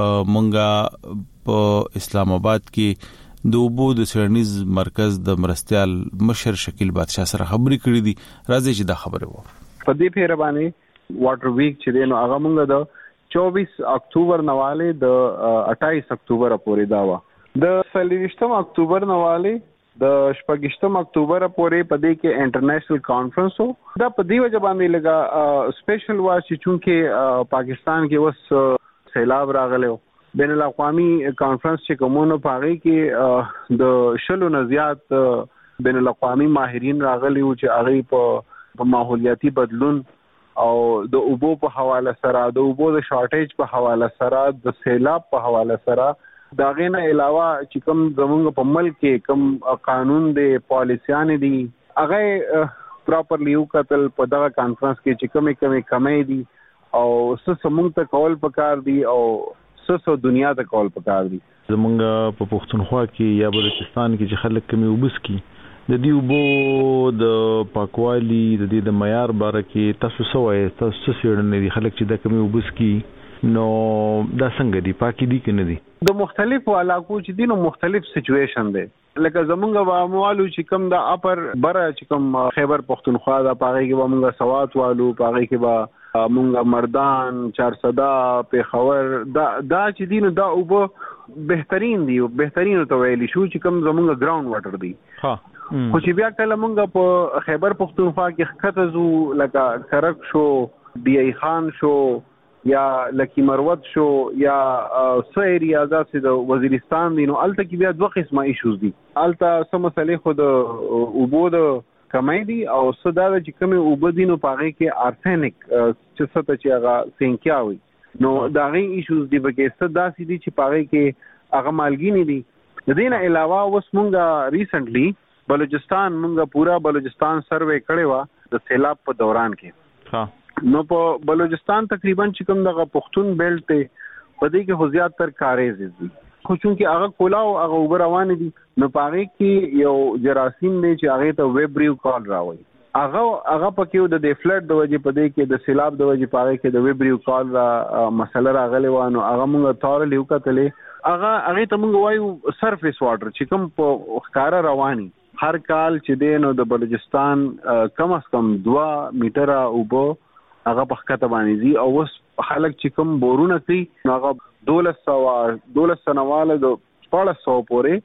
S1: مونږه په اسلام آباد کې د اوبو د سرنیز مرکز د مرستيال مشر شکیل بادشاہ سره خبرې کړې دي. راځي چې دا خبره و
S13: په دې پیره باندې واټر ویک چې دی نو هغه مونږ د چوبیس اکتوبر نواله د اٹھائیس اکتوبر پورې دا و. د څلورويشتم اکتوبر نواله د شپږشتم اکتوبر پورې په دې کې انټرنیشنل کانفرنس وو. دا په دې وجه باندې لګا سپیشل وا چې چونکه پاکستان کې وس سیلاب راغلی بین الاقوامي کانفرنس چې کومونو پاغي کې د شلو نه زیات بین الاقوامي ماهرین راغلي او چې هغه په ماحولیاتي بدلون او د اوبو په حواله سره د اوبو د شارټیج په حواله سره د سیلاب په حواله سره دا غینه علاوه چې کوم زمونږ په ملک کې کوم قانون دی پالیسیان دي هغه پراپرلی یو قتل په دغه کانفرنس کې چې کومې کومې کمې دي او څه سمونږ ته کول پکار دي او څه څه دنیا ته کول پکار دي.
S1: زمونږ په پښتونخوا کې یا بلوچستان کې چې خلک کمی وبس کی د دې وبو د پاکوالي د دې د معیار باره کې تاسو سوې تاسو څه دي خلک چې د کمی وبس کی نو دا څنګه دی پاکي دي کنه دي
S13: د مختلفو علاقو چې دي نو مختلف سچويشن دی. لکه زمونږ واموالو چې کوم د اپر بره چې کوم خیبر پختونخوا دا پاغي کې ومونږ سوات والو پاغي کې با مونږ مردان چارسدا پیښور دا دا چې دي نو دا او بهترین دی او بهترین ته ویلی شو چې کوم زمونږ ګراوند واټر دی. ها خو چې بیا کله مونږ په خیبر پختونخوا کې خطه زو لکه کرک شو بی ای خان شو یا لکی مروت شو یا سو ایریا داسې د وزیرستان دي نو الته کې بیا دوه قسمه ایشوز دي. الته سم مسلې خود اوبو د کمای دي او صدا چې کومه اوبو دي نو پاغه کې ارسنیک چې څه ته چې هغه سینکیاوي نو دا غي ایشوز دي بګې صدا سي دي چې پاغه کې هغه مالګینی دي. د دې نه علاوه اوس مونږه ریسنټلی بلوچستان مونږه پورا بلوچستان سروې کړې و د سیلاب په دوران کې. ها نو په بلوچستان تقریبا چې کوم دغه پښتون بیلټ ته پدې کې خو زیات تر کاریز دي خو چونکه هغه کولاو هغه اوبر روان دي نو پاره کې یو جراثیم دی چې هغه ته ویبریو کال راوي هغه هغه پکې د دې فلډ د وجې پدې کې د سیلاب د وجې پاره کې د ویبریو کال را مسله راغلی و نو هغه موږ تور لیو کتلې هغه هغه ته موږ وایو سرفیس واټر چې کوم په ښکارا رواني هر کال چې دینو د بلوچستان کم از کم دوه میټره اوبو هغه په خطه باندې دي او اوس خلک چې کوم بورونه کوي هغه دولس سو دولس سنواله د پاړه سو پورې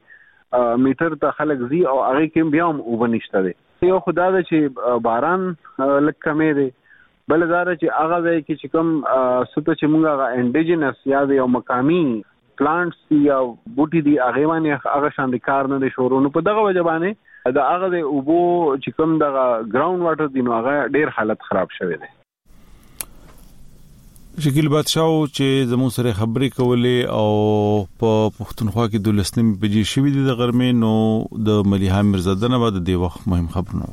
S13: میټر ته خلک زی او هغه کې بیا هم وبنشته دي. یو خدای دا چې باران لږ کمې دی، بل دا چې هغه ځای کې چې کوم څه چې موږ هغه انډیجنس یا یو مقامي پلانټس یا بوټي دي هغه باندې هغه شان دي کار نه دي شروع. نو په دغه وجه باندې دا هغه د اوبو چې کوم دغه ګراوند واټر دي نو هغه ډیر حالت خراب شوی دی.
S1: شکیل بادشاہ چې زموږ سره خبرې کولې او په پښتونخوا کې د لسنیم بجې شوې دي د غرمې، نو د ملیحه میرزاده نه بعد د وخت مهم خبرونه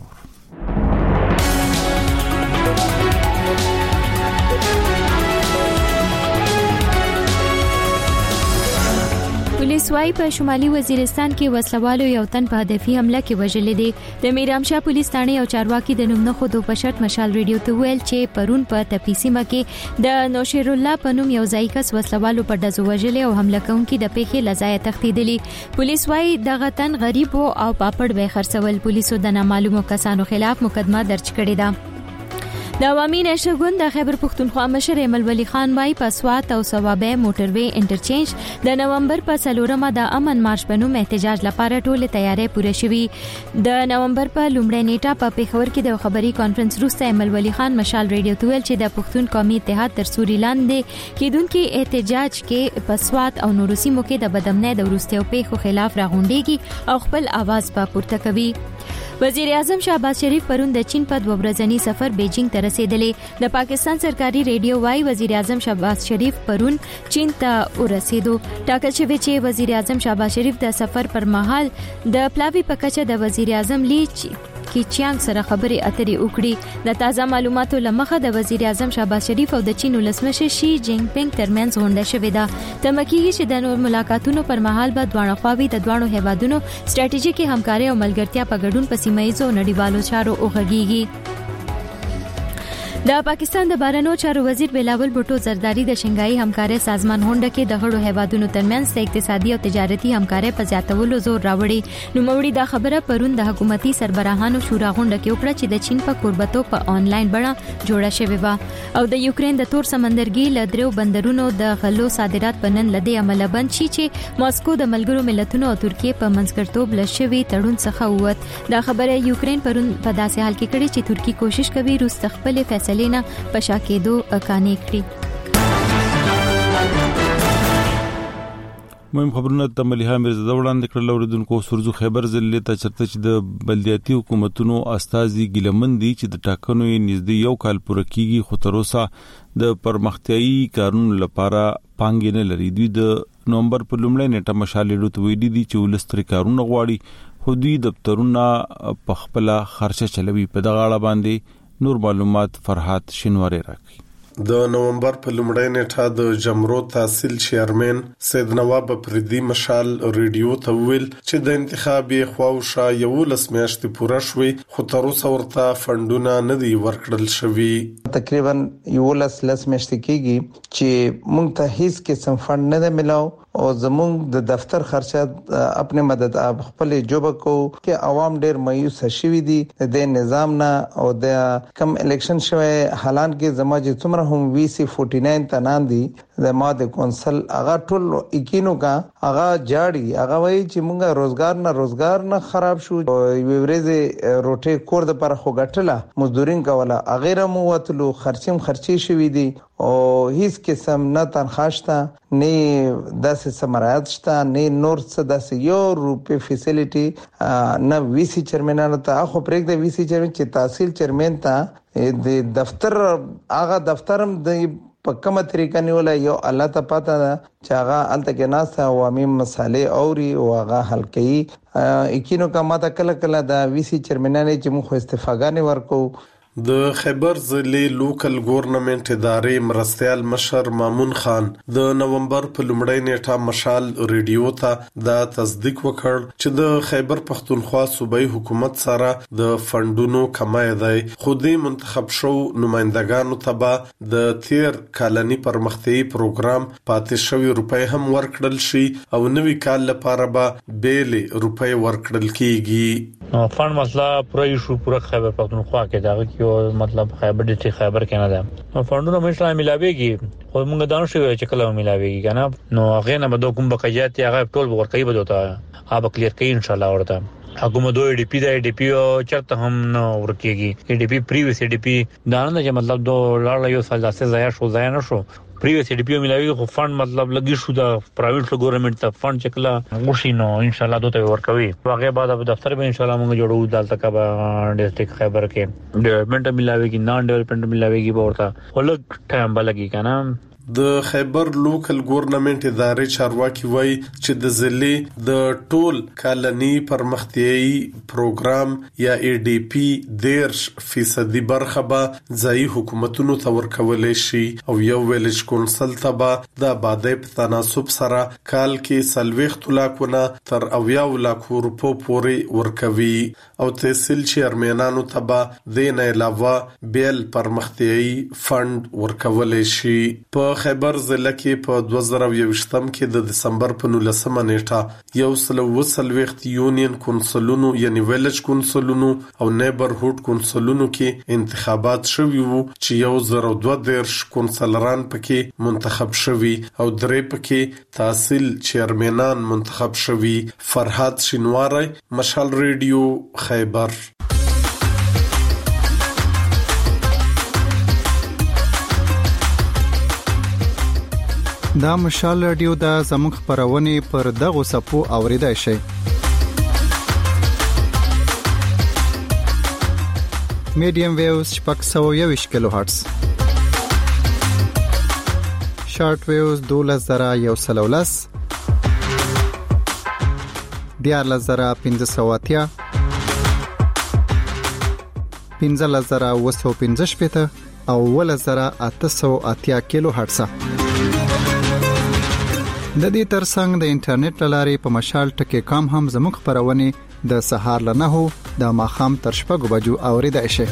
S2: پولیس وايي په شمالي وزیرستان کې وسلوالو یو تن په هدفي حمله کې وژل دي. د میرامشاه پولیس ثانې او چارواکي د نوم نه خودو په شرط مشال ریډیو ته ویل چې پرون په تپیسیمه کې د نوشیر الله په نوم یو ځای کس وسلوالو په دزو وژل او حمله کوونکي د پیښې لزای تختیدلی. پولیس وايي دغه تن غریب او پاپړ به خرڅول. پولیسو د نامعلومو کسانو خلاف مقدمه درج کړې ده. د عوامي نشر ګوند د خیبر پښتونخوا مشر ایمل ولی خان وايي په سوات او ثوابه موټروي انټرچینج د نومبر په څلورمه د امن مارش په نوم احتجاج لپاره ټولې تیارې پوره شوې. د نومبر په لومړۍ نیټه په پیښور کې د خبري کانفرنس وروسته ایمل ولی خان مشال ریډیو ته ویل چې د پښتون قومي اتحاد تر سوري لاندې کېدونکو احتجاج کې په سوات او نورو سیمو کې د بدامنۍ د وروستیو پیښو خلاف راغونډيږي او خپل आवाज په پورته کوي. وزیر اعظم شهباز شریف پرون د چین په دوه ورځنی سفر بیجینګ ته رسیدلی. د پاکستان سرکاري ریډیو وايي وزیر اعظم شهباز شریف پرون چین ته ورسېدو. ټاکل شوی چې وزیر اعظم شهباز شریف د سفر پر مهال د پلاوی په کچه د وزیر اعظم لی کې چیانګ سره خبرې اترې وکړي. د تازه معلوماتو لمخه د وزیر اعظم شهباز شریف او د چین ولسمشر شي جینګ پینګ ترمنځ غونډه شوې ده. تمکیږي چې د نور ملاقاتونو پر مهال به دواړه خواوې د دواړو هیوادونو ستراتیژیکي همکاري او ملګرتیا په ګډون په سیمه ییزو نړیوالو چارو وغږیږي. د پاکستان د بهرنیو چارو وزیر بلاول بوټو زرداری د شنګای همکارۍ سازمان هونډه کې د غړو هیوادونو ترمنځ د اقتصادي او تجارتي همکارۍ په زیاتولو زور راوړي. نو موري دا خبره پرون د حکومتي سربراهانو شورا غونډه کې وکړه چې د چین په کوربتو په آنلاین بڼه جوړه شوې و او د یوکرين د تور سمندرګي له درو بندرونو د غلو صادرات په نن لدی عمل بند شي چې ماسکو د ملګرو ملتونو او ترکیه په منځګړتوب لشوي تړون څخه ووت. دا خبره یوکرين پرون په داسې حال کې کړي چې ترکی کوشش کوي روس خپل فیصله لینا پشا کېدو اکانې کړي.
S1: مهم خبرونه د ملیحه میرزاده وړاندې کړل. اوریدونکو سرزو خیبر ضلع ته چرته چې د بلدیاتي حکومتونو استازي ګیلمن دي چې د ټاکنو نږدې یو کال پوره کیږي خو تر اوسه د پرمختیايي کارونو لپاره پانګې نه لري. دوی د نومبر په لومړۍ نیټه مشالې ډوت ویلي دي چې ولستري کارونه غواړي خو دوی دفترونه په خپل خرچه چلوي. په دغه اړه باندې نور معلومات فرحات شینواری راکړي.
S14: د نومبر په لومړۍ نیټه د جمرو تحصیل چیرمن سید نواب پردي مشال ریډیو ته ویل چې د انتخابي خواوشا یو لس میاشتې پوره شوې خو تر اوسه ورته فندونه نه دی ورکړل شوی.
S5: تقریبا یو لس لس میاشتې کېږي چې موږ ته هیڅ قسم فند نه ملاو او زموږ د دفتر خرچه خپل مدد اب خپل جوب کو کې عوام ډیر مایوس شوي دي د نظام نه او د کم الیکشن شوی حالان کې زما چې څومره هم وی سی فورټی ناین تنان دي د ما د کونسل هغه ټول یقینو کا هغه جاړي هغه وایي چې موږ روزګار نه روزګار نه خراب شو او ویوريزه روټي کور د پر خو غټله مزدورین کوله اغیره مو وتلو خرچم خرچي شوي دي او هیڅ قسم نه تنخواشته نه داسې سمرات شته نه نور څه داسې یو روپی فیسیلیټي نه وی سی چیرمنانو ته خو پرېګ د وی سی چیرمن چې تحصیل چیرمن ته د دفتر هغه دفترم د په کومه طریقه نیول یو الله ته پاته چې هغه الته کې ناسه عوامي مسالې اوري او هغه حل کوي. یقینو کا ماته کله کله د وی سی چیرمنانه چې مخ استفاګانې ورکو.
S14: د خیبر ضلع لوکل ګورنمنت ادارې مرستيال مشر مامون خان د نومبر په لومړۍ نیټه مشال ریډیو ته دا تصدیق وکړ چې د خیبر پښتونخوا صوبایي حکومت سره د فندونو کمای دی خو د منتخب شو نمائندګانو ته د تیر کالنی پرمختیايي پروګرام پاتې شوی روپۍ هم ورکړل شي او نوي کال لپاره به بیل روپۍ ورکړل کیږي.
S15: فند مسله پوره شو پوره خیبر پښتونخوا کې دا چې مطلب خیبر ډیسټریکټ خیبر کې نه ده فندونو مشره ملاويږي خو موږ دانو شو چې کله ملاويږي کنه نو هغه نه به کوم بقایات هغه ټول ورکوي به دوته هغه کلیر کوي ان شاء الله ورته حکومت دوی ډي پی د ډي پی او چرته هم نو ورکیږي ډي پی پریویس ډي پی دا نه چې مطلب دو لاړ یو سال داسې ځای شو ځای نه شو پریویس ډي پی ملاوي خو فند مطلب لګي شو د پرایویټ ګورنمنت ته فند چکلا غوښی نو ان شاء الله دوی ورکوي هغه بعد په دفتر به ان شاء الله موږ جوړو دالته کا ډیسټریکټ خیبر کې ډیولپمنٹ ملاوي کې نان ډیولپمنٹ ملاوي کې ورته ولګ ټایم بلګي کنه
S14: د خیبر لوکل ګورنمنت ادارې چارواکي وایي چې د ضلع د ټول کالني پرمختیايي پروګرام یا ای ډي پی دیرش فیصدي برخه به ځایي حکومتونو ته ورکولې شي او یو ویلج کونسل ته به د آبادۍ په تناسب سره کال کې سلويخت لاکونه تر اویا لاکو روپو پورې ورکوي او تحصیل چیرمنانو ته به د نه علاوه بیل پرمختیايي فند ورکولې شي په خیبر ضلع کې په دوه زره یوویشتم کې د دسمبر په نولسمه نیټه یو سل وسلويخت یونین کونسلونو یعنی ویلج کونسلونو او نیبرهود کونسلونو کې انتخابات شوي وو چې یو زره دوه دیرش کونسلران پکې منتخب شوي او درې پکې تحصیل چیرمنان منتخب شوي. فرهاد شینواری، مشال ریډیو، خیبر.
S10: دا مشال رادیو دا زموږ خبرونه پر دغه صفو اوریدای شي. میډیم ویوز شپږ سوه یوویشت کیلو هرتز، شارټ ویوز دولس زره یو سل او لس، دیارلس زره پنځه سوه اتیا، پنځلس زره اوه سوه پنځه شپېته او اوولس زره اته سوه اتیا کیلو هرتز. د دې ترڅنګ د انټرنیټ لارې په مشال ټکی کام هم زموږ خبرونه د سهار له نهو د ماښام تر شپږو بجو اوریدای شي.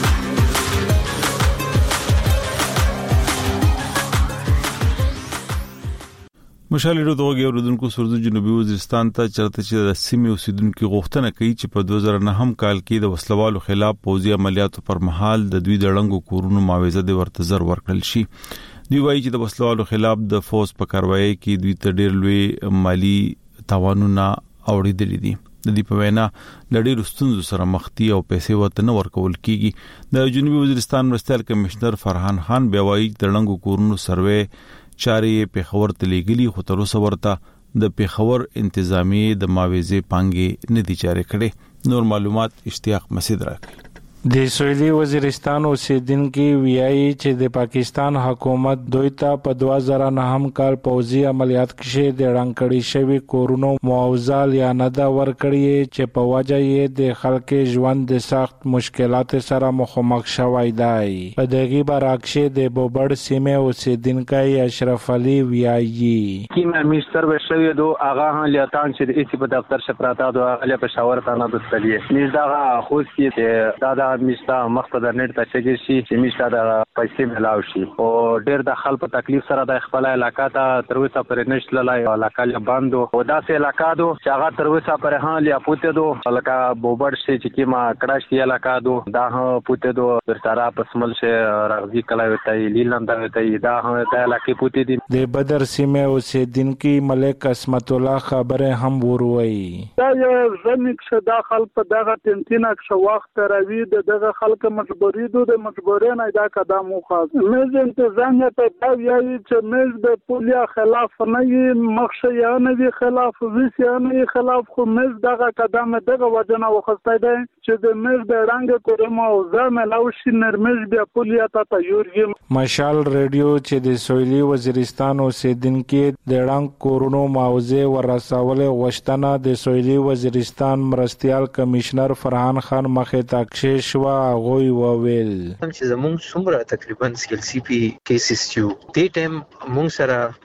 S1: مشال ریډیو دغه اوریدونکو سرزو جنوبي وزیرستان ته چرته چې د سیمې اوسیدونکو غوښتنه کوي چې په دوه زره نهم کال کې د وسلوالو خلاف پوځي عملیاتو پر مهال د دوی د ړنګو کورونو معاوضه د ورته زر ورکړل شي. دوی وایي چې د وسلوالو خلاف د فوز په کاروایی کې دوی ته ډېر لوی مالی تاوانونه اوریدلي دي. د دې په وینا د ډېرو ستونزو سره مخ دي او پیسې ورته نه ورکول کیږي. د جنوبي وزیرستان مرستیال کمشنر فرحان خان بیا وایي د ړنګو کورونو سروې چارې پیښور ته لیږلي خو تر اوسه ورته د پیښور انتظامی د معاوضې پانګې نه دي جاری کړې. نور معلومات اشتیاق مسعود راکړي.
S16: د سویلي وزیرستان اوسیدونکو ویایي چې د پاکستان حکومت دوی ته په دوه زره نهم کال پوځي عملیات کې د رنګړی شوی کورونو معاوضه یا نه دا ورکړي چې په وجه یې د خلکو ژوند د سخت مشکلات سره مخامخ شوی دی. په دغه برعکس د بوبړ سیمه اوسیدونکو اشرف علي ویایي
S4: کیمه مستر بشوی دو آغا هان لیاتان چې د ایسی په دفتر شپراتا دو اغلی پېښور ته نه دستلیه نیز دا خوښ کې دا میستا مخته د نت ته چې شي چې میستا د پیسې ملاو شي او ډېر د خلکو تکلیف سره د خپل علاقې ته تر اوسه پرې نشل لای علاقې باندو او داسې علاقې دو چې هغه تر اوسه پرې هان لیا پوتې دو علاقې بوبړ شي چې کیما کړه شي علاقې دو دا پوتې دو تر سره پسمل شي راځي کله وته لیلند وته دا د علاقې پوتې دي.
S16: د بدر سیمه اوسیدونکو ملک اسمت الله خبره هم وروي
S17: دا یو ځنیک شدا خلک دغه تنتینه شو وخت راوي دغه خلک مجبوری دو د مجبورۍ نه دا قدم وخاص مز انتظام ته دا ویایي چې مز د پولیا خلاف نه مخشه یا نه وی خلاف ویس یا نه خلاف خو مز دغه قدم دغه وجنه وخصای دی چې د مز د رنګ کورما او زمه لاوشي نرمز بیا پولیا ته تیورګي.
S16: مشال ریډیو چې د سویلي وزیرستان اوسیدونکو د رنګ کورونو معاوضه ورسول غوښتنه د سویلي وزیرستان مرستیال کمشنر فرحان خان مخه تاکشش وا غوي وویل
S18: چې زموږ څومره تقریبا سکل سی پی کیسز چې دې ټیم موږ سره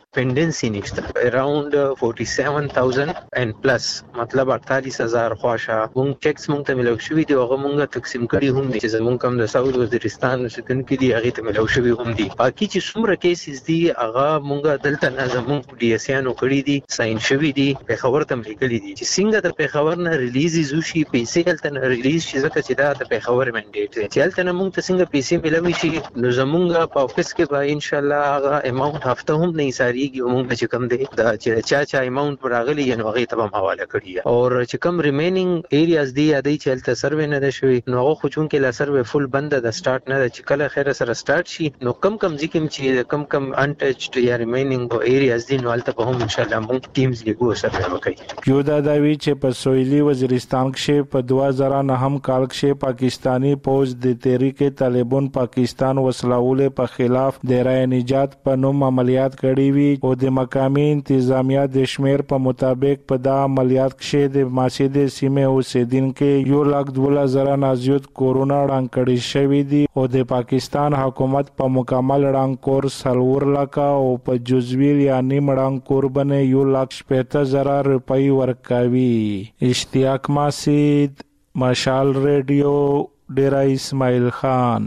S18: پینډنسي نشته اراوند forty seven thousand and plus مطلب اړتالیس هزار خواشه مونږ چیکس مونږ ته ملو شوی دی هغه مونږه تقسیم کړي هم دي چې زمونږ کوم د سعود وزیرستان اوسیدونکو دي هغه ته ملو شوی هم دي باقي چې څومره کیسز دي هغه مونږه دلته نه زمونږ ډي اس انو کړی دي ساين شوی دي په خبر ته لیکلي دي چې څنګه د په خبر نه ریلیز زوشي پیسې هلته نه ریلیز شي ځکه چې دا د په خبر منډیټ دی چې هلته نه مونږ ته څنګه پیسې ملوي شي نو زمونږ په افیس کې به ان شاء الله هغه اماونت هفته هم نه ساريږي مونږ چې کم دی دا چې چا چا اماونت راغلی نو هغه ته هم حواله کړی او چې کم ریمینینګ ایریاز دی یادی چې هلته سروې نه شوی نو هغه خو چون کې لا سروې فل بند د سٹارټ نه چې کله خیر سره سٹارټ شي نو کم کم ځکه چې کم کم انټچډ یا ریمینینګ ایریاز دی نو هلته به هم ان شاء الله مونږ ټیمز لګو سره وکړي
S16: یو دا داوی چې په سویلي وزیرستان کې په دوه هزار نهم کال کې پاکستانی فوج د تحریک طالبان پاکستان وسلواله په خلاف د رای نجات په نوم عملیات کړي وي او د مقامی انتظامیه د شمیر په مطابق په دا عملیات کې د ماسیده سیمه اوسیدونکو یو لک دوه هزار نازیوت کورونا رنګ کړي شوی دي او د پاکستان حکومت په مکمل رنګ کور سلور لک او په جزوی یا نیم رنګ کور باندې یو لک شپږ هزار روپۍ ورکوي اشتیاق ماسید مشال ریډیو ډیرا اسماعیل خان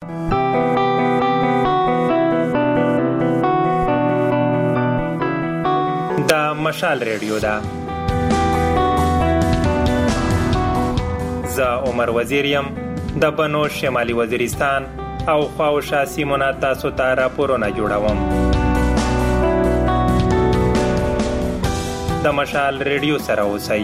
S6: دا مشال ریډیو دا زه عمر وزیریم د بنو شمالي وزیرستان او خواوشا سیمونه تاسو ته راپورونه جوړوم د مشال ریډیو سره اوسئ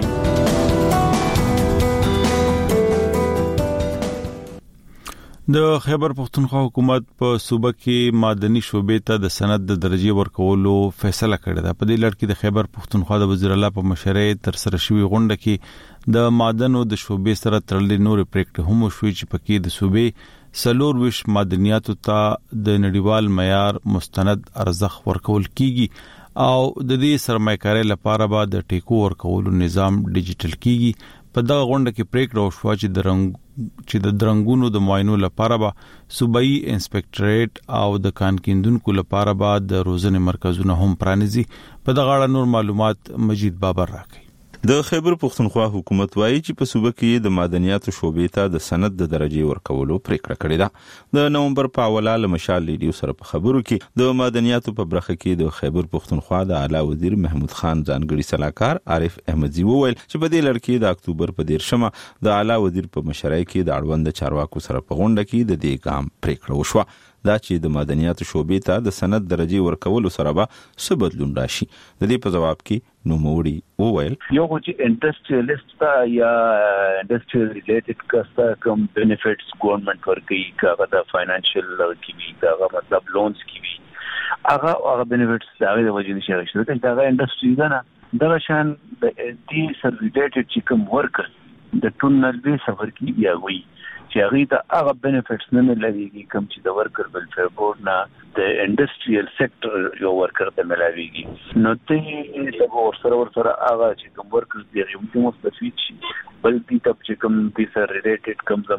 S1: د خیبر پختونخوا حکومت په صوبه کې معدني شعبې ته د سند د درجه ورکولو فیصله کړې ده په دې لړ کې د خیبر پختونخوا د وزیر اعلی په مشرۍ تر سره شوی غونډه کې د معدنو د شعبې سره تړلې نور پریکټ هم شوې چې پکې د صوبې سلور وش معدنیاتو ته د نړیوال معیار مستند ارزښت ورکول کیږي او د دې سرمایه‌کارۍ لپاره به د ټیکو ورکولو نظام ډیجیټل کیږي په دغه غونډه کې پریکړه وشوه چې د رنګ چې د درنګونو د معاینو لپاره به صوبایي انسپکټریټ او د کانکیندونکو لپاره به د روزنې مرکزونه هم پرانیزي په دغه اړه نور معلومات مجید بابر راکړي
S19: د خیبر پختونخوا حکومت وایي چې په صوبه کې د معدنیاتو شعبې ته د سند د درجه ورکولو پریکړه کړې ده د نومبر په اوله له مشال ریډیو سره په خبرو کې د معدنیاتو په برخه کې د خیبر پختونخوا د اعلی وزیر محمود خان ځانګړي صلاحکار عارف احمدزي وویل چې په دې لړ کې د اکتوبر په دیرشمه د اعلی وزیر په مشرۍ کې د اړوند چارواکو سره په غونډه کې د دې ګام پریکړه وشوه دا چې د معدنیاتو شعبې ته د سند درجه ورکولو سره به څه بدلون راشي د دې په جواب کې نوموړي وویل
S20: یو چې انډستریالیست تا یا انډستریال ریلیټډ کستا کوم بینیفټس ګورنمنت ورکوي کاغه د فاینانشل کیوي کاغه مطلب لونز کیوي هغه هغه بینیفټس دا د وجې نشي راځي دا هغه انډستری ده نه دا شان د دې سر ریلیټډ چې کوم ورکر د ټونل به سفر کې بیا وي چې هغه ته هغه بینیفټس نه ملایږي کوم چې د ورکر ویلفیر بورډ نه د انډستریال سېکټر یو ورکر ته ملایږي نو ته له ورسره ورسره هغه چې کوم ورکر دی یو څه مستفید شي بل دې ته چې کوم دې سره ریلیټډ کوم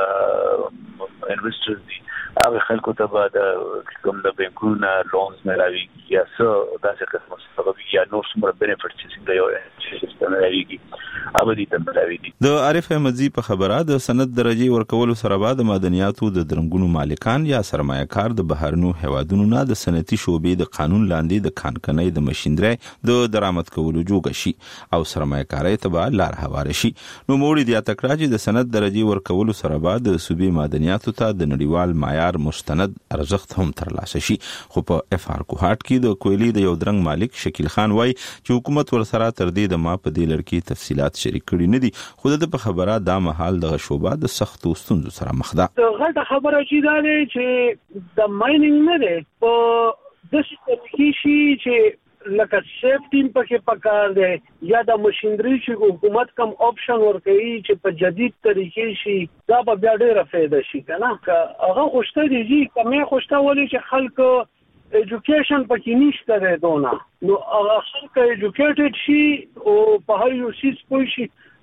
S20: زمونږ انویسټرز دي هغه خلکو ته بعد کوم د بانکونو لونز ملایږي یا څه داسې قسم سبب یا نور څومره بینیفټس چې څنګه یو چې ملایږي هغه دې ته ملایږي
S19: د عارف احمدزي په خبره د سند درجه ورکولو سره بعد د معدنیاتو د درنګونو مالکان یا سرمایه‌کار د بهرنو هوادونو نه د صنعتي شعبې د قانون لاندې د کانکنۍ د ماشينري د درآمد کولو جوګه شي او سرمایه‌کارۍ ته به لار هواره شي نو موړي د تکراج د سند درجه ورکولو سره بعد د صوبې معدنیاتو ته د نړیوال معیار مستند ارزښت هم ترلاسه شي خو په اف ار کوهات کې د کویلی د یو درنګ مالک شکیل خان وای چې حکومت ورسره تر دې د ما په دې لړ کې تفصيلات شریک کړي نه دي خو د په خبره دا محل د شوبه د سختو ستونزو سره مخ ده
S17: غټه خبره چې دا دی چې د مایننګ نه دی په د څه شي چې لکه سیفټی پکې پکار دی یا د ماشينري چې حکومت کم آپشن ورکوي چې په جدید طریقې شي دا به بیا ډېر فائدہ شي کنه هغه خوشته دي چې کمه خوشته ولې چې خلک ایجوکیشن پکې نشته دی دونه نو هغه خلک ایجوکیټډ شي او په هر یو سیس پوه شي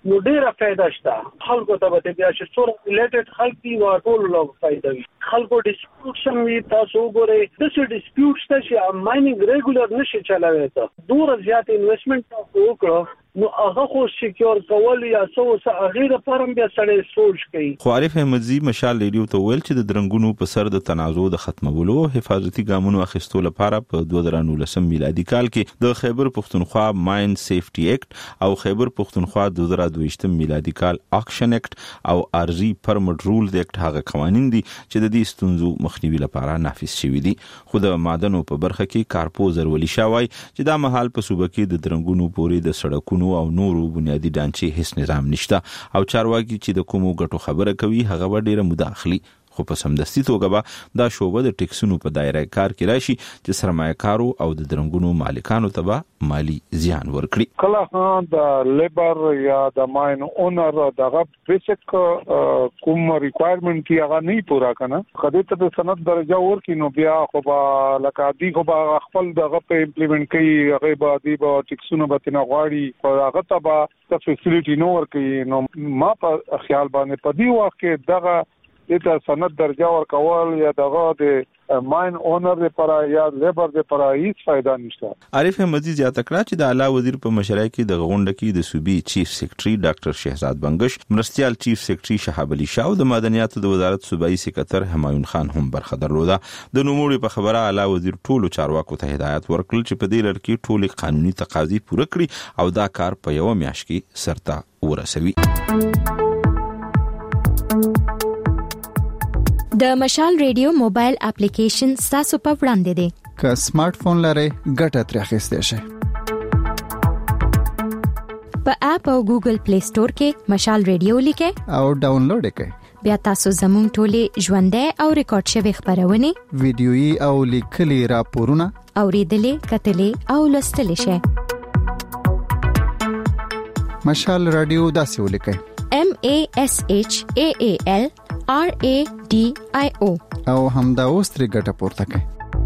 S17: نو ډیره فائدہ شته خلکو ته به بیا چې سور ریلیټډ خلک دي نو ټول له فائدہ وي خلکو ډیسپیوټ سم وي تاسو وګورئ د څه ډیسپیوټ ته چې مایننګ ریګولر نشي چلاوي ته ډیر زیات انویسټمنټ وکړو نو هغه خو سکیور کول یا څه څه غیر فارم بیا سړی سوچ کوي.
S19: خو عارف احمدزي مشال ریډیو ته ویل چې د درنګونو په سر د تنازع د ختمولو حفاظتي ګامونو اخیستو لپاره په دوه زره نولسم میلادي کال کې د خیبر پختونخوا ماین سیفټي ایکټ او خیبر پختونخوا دوه زره دویشتم میلادي کال اکشن ایکټ او ارزي پرمټ رولز ایکټ هغه قوانين دي چې د دې ستونزو مخنیوي لپاره نافذ شوي دي. خو د معدنو په برخه کې کارپوزر ولی شاوای چې دا مهال په صوبه کې د درنګونو پورې د سړکونو او نورو بنیادی ډانچې هیڅ نظام نشته او چارواکي چې د کومو ګټو خبره کوي هغه ډیره مداخلي خو په سمدستي توګه به دا شوبه د ټیکسونو په دایره کار کې راشي چې سرمایه‌کارو او د درنګونو مالکانو ته به مالی زیان ورکړي.
S21: کله د لیبر یا د ماین اونر دغه بیسیک کوم ریکوایرمنت کی هغه نه پورا کنه خدای ته د سند درجه ورکې نو بیا خو به لکه دی خو به خپل دغه په امپلیمنٹ کوي هغه به دی به ټیکسونو به تنه غواړي او هغه ته به فیسیلیټي نو ورکې نو ما په خیال باندې په دی وخت کې دغه د سند درجه ورکول یا دغه د ماین اونر لپاره یا لیبر لپاره هیڅ فائدہ نشته.
S19: عارف احمدزي زیاته کړه چې د اعلی وزیر په مشرۍ کې د غونډه کې د صوبې چیف سیکریټري ډاکټر شهزاد بنگش، مرستيال چیف سیکریټري شهاب علي شاه او د مدنیاتو د وزارت صوبایي سکرټر همایون خان هم برخه درلوده. د نوموړي په خبره اعلی وزیر ټولو چارواکو ته هدایت ورکړل چې په دې لړ کې ټول قانوني تقاضي پوره کړي او دا کار په یو میاشت کې سرته ورسوي.
S2: د مشال ریډیو موبایل اپلیکیشن تاسو په وړاندې دی.
S10: که سمارټ فون لرئ ګټه ترې اخیستئ شئ.
S2: په اپ او ګوګل پلی سٹور کې مشال ریډیو لیکئ
S10: او ډاونلوډ کړئ.
S2: بیا تاسو زموږ ټولې ژوندۍ او ریکارډ شوی خبرونه
S10: ویډیويي او لیکلي راپورونه
S2: اوریدلې کتلې او لوستلې شئ.
S10: مشال رادیو داسې ولیکئ
S2: M A S H A A L R A D I O
S10: او همدا اوس ترې ګټه پورته کړئ.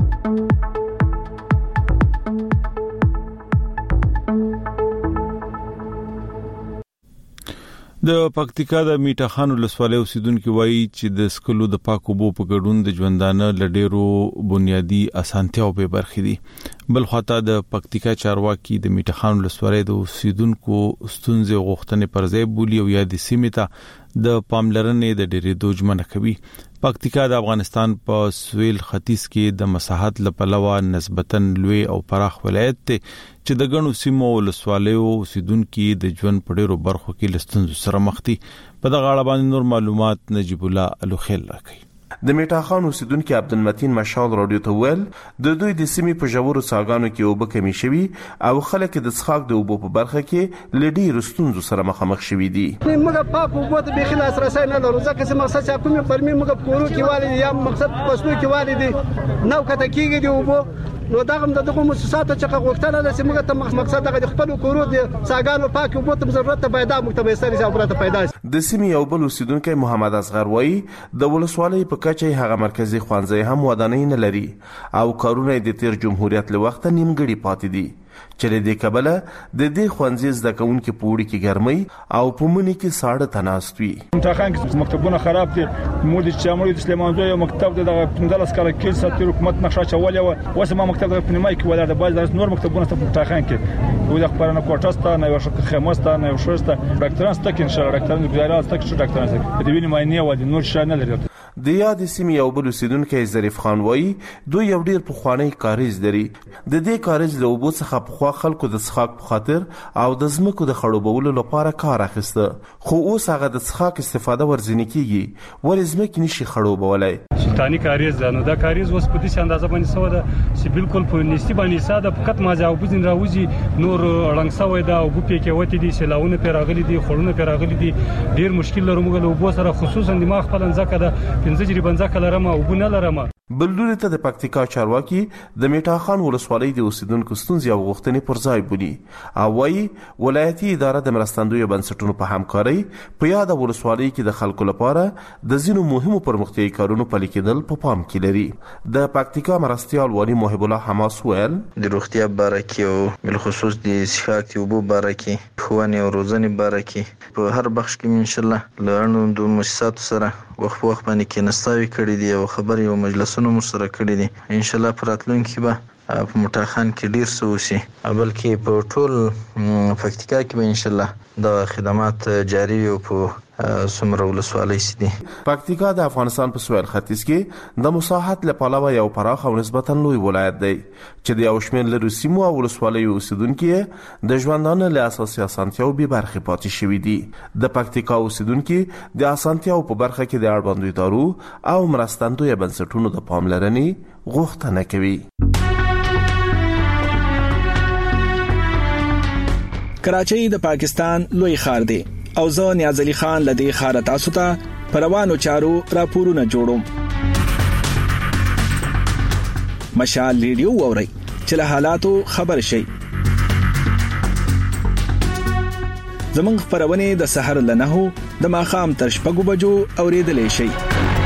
S1: د پکتیکا د میټاخان ولسوالۍ اوسیدونکو وایي چې د سکلو د پاکو بو په ګډون د ژوندانه لډیرو بنیادی اسانتیاو به برخې دي. بل خاطر د پکتیکا چارواکي د میټاخان ولسوالۍ د اوسیدونکو ستونزې غوښتنې پر ځای بولی او یا د سیمه ته د پاملرنې د ډېرې دوجمنه کوي. پکتیکا د افغانستان په سویل ختیځ کې د مساحت لپلوه نسبتاً لوی او پراخ ولایت ته چې د غنو سیمو ولسوالیو اوسیدونکو د ژوند په ډېرو برخو کې لستونزو سره مخ دي. په دغه اړه باندې نور معلومات نجیب الله الوخیل راکړي.
S22: د میټاخان اوسیدونکو عبدالمتین مشال رادیو ته ویل د دوی د سیمې په ژورو څاګانو کې اوبه کمی شوي او خلک د څښاک د اوبو په برخه کې له ډېرو ستونزو سره مخامخ شوي دي.
S23: موږ پاک اوبو ته بیخي لاسرسی نه لرو ځکه چې مقصد چې کومې فرمې موږ په کورو کې والي یا مقصد په فصلو کې والي دي نو کته کېږي د اوبو نو دغه د دغه مؤسساتو چې غوښتنه ده چې موږ ته مقصد دغه خپل کورو د څاګانو پاک اوبو ته ضرورت پیدا مکتبه سره ضرورت پیدا
S22: د سیمې یو بل اوسیدونکو محمد اصغر وایي د ولسوالۍ په کچه هغه مرکزی خوانځي هم ودانۍ نه لري او کارونه د تیر جمهوریت له وخت نیمګړي پاتې دي چې له دې کبله د دې خوانځي زده کوونکو په وړي کې ګرمي او په منی کې ساړه تناست وي.
S24: امتحان کې مکتبونه خراب دي مودي چې امر د سلیمان زوی مکتب د پندلس کال کې ستیر حکومت نقشه چولې و اوس ما مکتب د پنیمای کې ولر د باز نور مکتبونه ته امتحان کې و د خبرونه کوټسته نه یو خمسته نه یو شسته ډاکټران ستک ان شاء الله ډاکټران ګزارال ستک شو ډاکټران ستک د وینې ماینه و د نور شانه لري.
S22: د یاد سیمې یو بل اوسیدونکو ظریف خان وایي دوی یو ډیر پخوانی کاریز لري. د دې کاریز له اوبو څخه پخوا خلکو د څښاک په خاطر او د ځمکو د خړوبولو لپاره کار اخیسته خو اوس هغه د څښاک استفاده ورځنی کیږي ولې ځمکې نشي خړوبولای.
S24: سلطانی کاریز نو دا کاریز اوس په دې اندازه باندې سو ده چې بالکل په نسبت باندې ساده فقط ما ځاو بزین راوځي نور اړنګ سوی دا او په کې وته دي سلاونه پیراغلي دي خړونه پیراغلي دي ډیر مشکل لرو موږ له اوبو سره خصوصا د ما خپل ځکه ده پنځه جری بنځکه لرم او بونه لرم.
S22: بلډوري ته د پکتیکا چارواکي د میټا خان ولسوالۍ د اوسیدونکو ستونزې او غوښتنې پر ځای بولي او وايي ولایتي اداره د مرستندویو بنسټونو په همکارۍ په یاده ولسوالۍ کې د خلکو لپاره د ځینو مهمو پرمختیایي کارونو پلي کېدل په پام کې لري. د پکتیکا مرستیال والي محب الله حماس ویل
S3: د روغتیا باره کې او بالخصوص د څښاک د اوبو باره کې ښوونې او روزنې باره کې په هر بخش کې ان شاء الله له اړوندو مؤسساتو سره وخت په وخت باندې کېناستاوي کړي دي او خبرې او مجلسونه مو سره کړي دي. ان شاء الله په راتلونکي به په موټا خان کې ډیر څه وشي بلکې په ټول پکتیکا کې به ان شاء الله د خدمات جاري وي او په سمره ولسوالۍ سي.
S22: پکتیکا د افغانستان په سویل ختیځ کې د مساحت له پلوه یو پراخ او نسبتا لوی ولایت دی چې د یو شمېر لري سیمو او ولسوالیو اوسیدونکو د ژوندانه له اساسي اسانتیاو به برخه پاتې شوي دي. د پکتیکا اوسیدونکو د اسانتیاو په برخه کې د اړوندو ادارو او مرستندویو بنسټونو د پاملرنې غوښتنه کوي.
S7: کراچۍ د پاکستان لوی ښار دی او زه نیاز علي خان لدی خار تاسو ته پروانو چارو راپورونه جوړوم. مشال ریډیو ووري چې له حالاتو خبر شي. زمونږ خبرونه د سحر لنهو د ماخام تر شپږو بجو اوریدلې شي.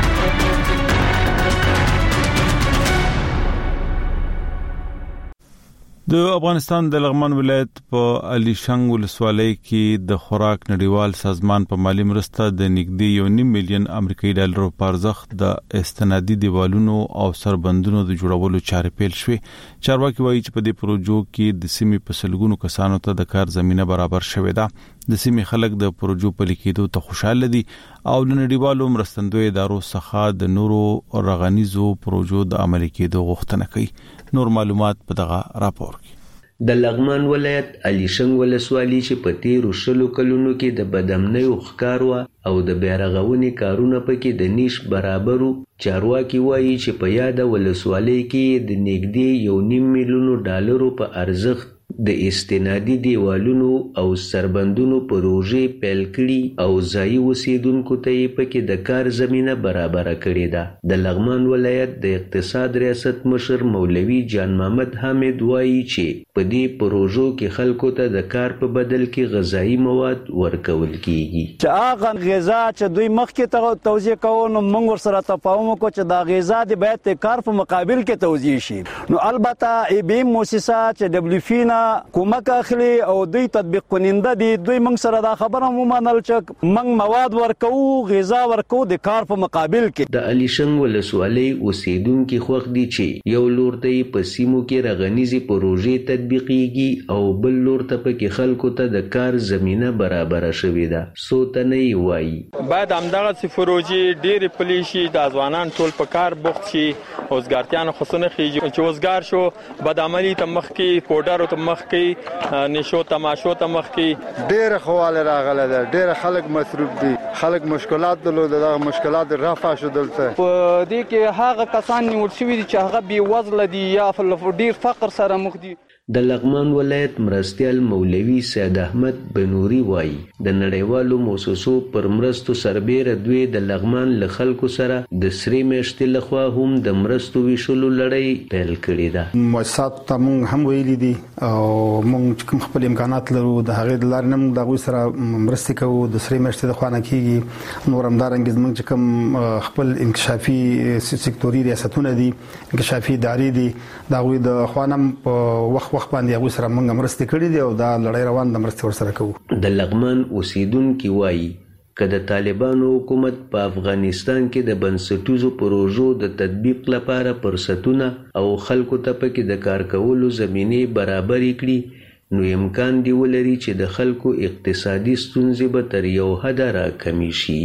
S1: د افغانستان د لغمان ولایت په علي شنګ ولسوالۍ کې د خوراک نړیوال سازمان په مالی مرسته د نږدې یو نیم میلیون امریکایي ډالرو په ارزښت د استنادي دیوالونو او سربندونو د جوړولو چارې پیل شوې. چارواکي وایي چې په دې پروژو کې د سیمې په سلګونو کسانو ته د کار زمينه برابر شوې ده. د سیمې خلک د پروژو په لیکېدو ته خوشاله دي او د نړیوالو مرستندوی ادارو څخه د نورو رغنیزو پروژو د عملي کېدو غوښتنه کوي. نور معلومات په دغه راپور کې.
S8: د لغمان ولایت علي شنګ ولسوالۍ چې په تیرو شلو کلونو کې د بدامنیو ښکار او د بیارغونې کارونه پکې د نیش برابرو. چارواکي وایي چې په یاده ولسوالۍ کې د نږدې یو نیم میلیون ډالرو په ارزښت د استنادي دیوالونو او سربندونو پروژې پیل کړي او ځایي اوسیدونکو ته یې پکې د کار زمينه برابر کړې ده. د لغمان ولایت د اقتصاد ریاست مشر مولوي جان محمد حامد وایي چې په دې پروژو کې خلکو ته د کار په بدل کې غذایی مواد ورکول کیږي.
S9: چې هغه غذا چې دوی مخکې توزیع کوي نو موږ ورسره تفاهم وکړو چې دا غذا د باید د کار په مقابل کې توزیع شي. نو البته ای بی ام مؤسسه چې دبليو فی نه کومک اخلي او دوی تطبیق کننده دي. دوی موږ سره دا خبره مو منل چې موږ مواد ورکو غذا ورکو د کار په مقابل کې.
S8: د علي شنګ ولسوالۍ اوسیدونکو خوښ دي چې یو لور ته په سیمو کې رغنیزي پروژې تطبیقيږي او بل لور ته په خلکو ته د کار زمينه برابر شوې ده. سوتنی وایي
S25: بعد همدغه سی پروژې ډېر پلیشي د ځوانان ټول په کار بوخت شي او زګارتيان خصونه خيږي چې وزګار شو بدعملي ته مخ کې پودر ته مخ کې نشو تماشو ته مخ کې
S21: ډېر خواله راغله ده. ډېر خلک مصروف دي. خلک مشکلات درلود. دغه مشکلات رافع شو دلته.
S9: په دې کې هغه کسان نیول شوي دي چې هغه بې وزله دي یا ډېر فقر سره مخ دي.
S8: د لغمان ولایت مرستیال مولوي سید احمد بنوري وایي د نړیوالو مؤسسو پر مرستو سربېره دوی د لغمان له خلکو سره د سری میاشتې لخوا هم د مرستو ویشلو لړۍ پیل کړې ده.
S26: مؤسسات ته موږ هم ویلي دي او موږ کوم خپل امکانات لرو د هغې د لارې نه موږ د هغوی سره مرستې کوو. د سری میاشتې د خوا نه کېږي. نور همدارنګه زموږ چې کوم خپل انکشافي سکتوري ریاستونه دي انکشافي ادارې دي د هغوی د خوا نه په وخت وخت باندې هغوی سره موږ مرستې کړي دي او دا لړۍ روان د مرستې ورسره کوو.
S8: د لغمان اوسیدونکي وایي که د طالبانو حکومت په افغانستان کې د بنسټیزو پروژو د تطبیق لپاره فرصتونه او خلکو ته پکې د کار کولو زمینې برابرې کړي نو امکان دی ولري چې د خلکو اقتصادي ستونزې به تر یو حده راکمې شي.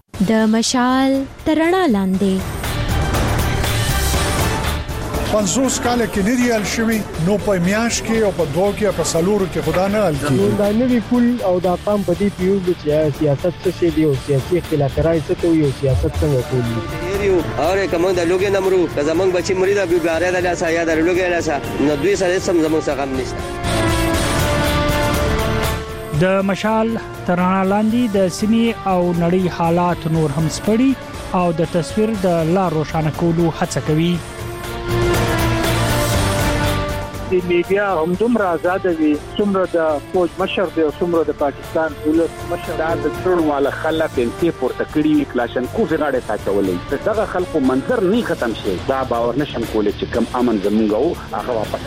S2: د مشال تر رڼا لاندې
S27: پنځوس کاله کې نه ریال شوی نو په میاش کې او په دوه کې په سالورو کې خدا نه حل کیږي.
S28: دا نوی پول او دا قام په دې پیو چې سیاست څه شي دی او سیاسي اختلافات څه کوي او سیاست څنګه کوي.
S29: یو اوره کوم د لوګي نمرو که زمونږ بچی مریض ابي باره د لاسه یا د لوګي لاسه نو دوی سره سم زمونږ څخه هم نشته.
S30: د مشال تر رڼا لاندې د سیمې او نړۍ حالات نور هم سپړي
S4: او د تصویر د لار روښانه کولو هڅه کوي.
S17: د میډیا هم دومره آزاد وي څومره د فوج مشر دی او څومره د پاکستان ولس مشر
S5: دا د څړو والا خلک پنځه پورته کړي کلاشنکوف غاړه تا چولې دغه خلکو منظر نه ختم شي دا باور نشم کولای چې کم امن زمونږ او هغه واپس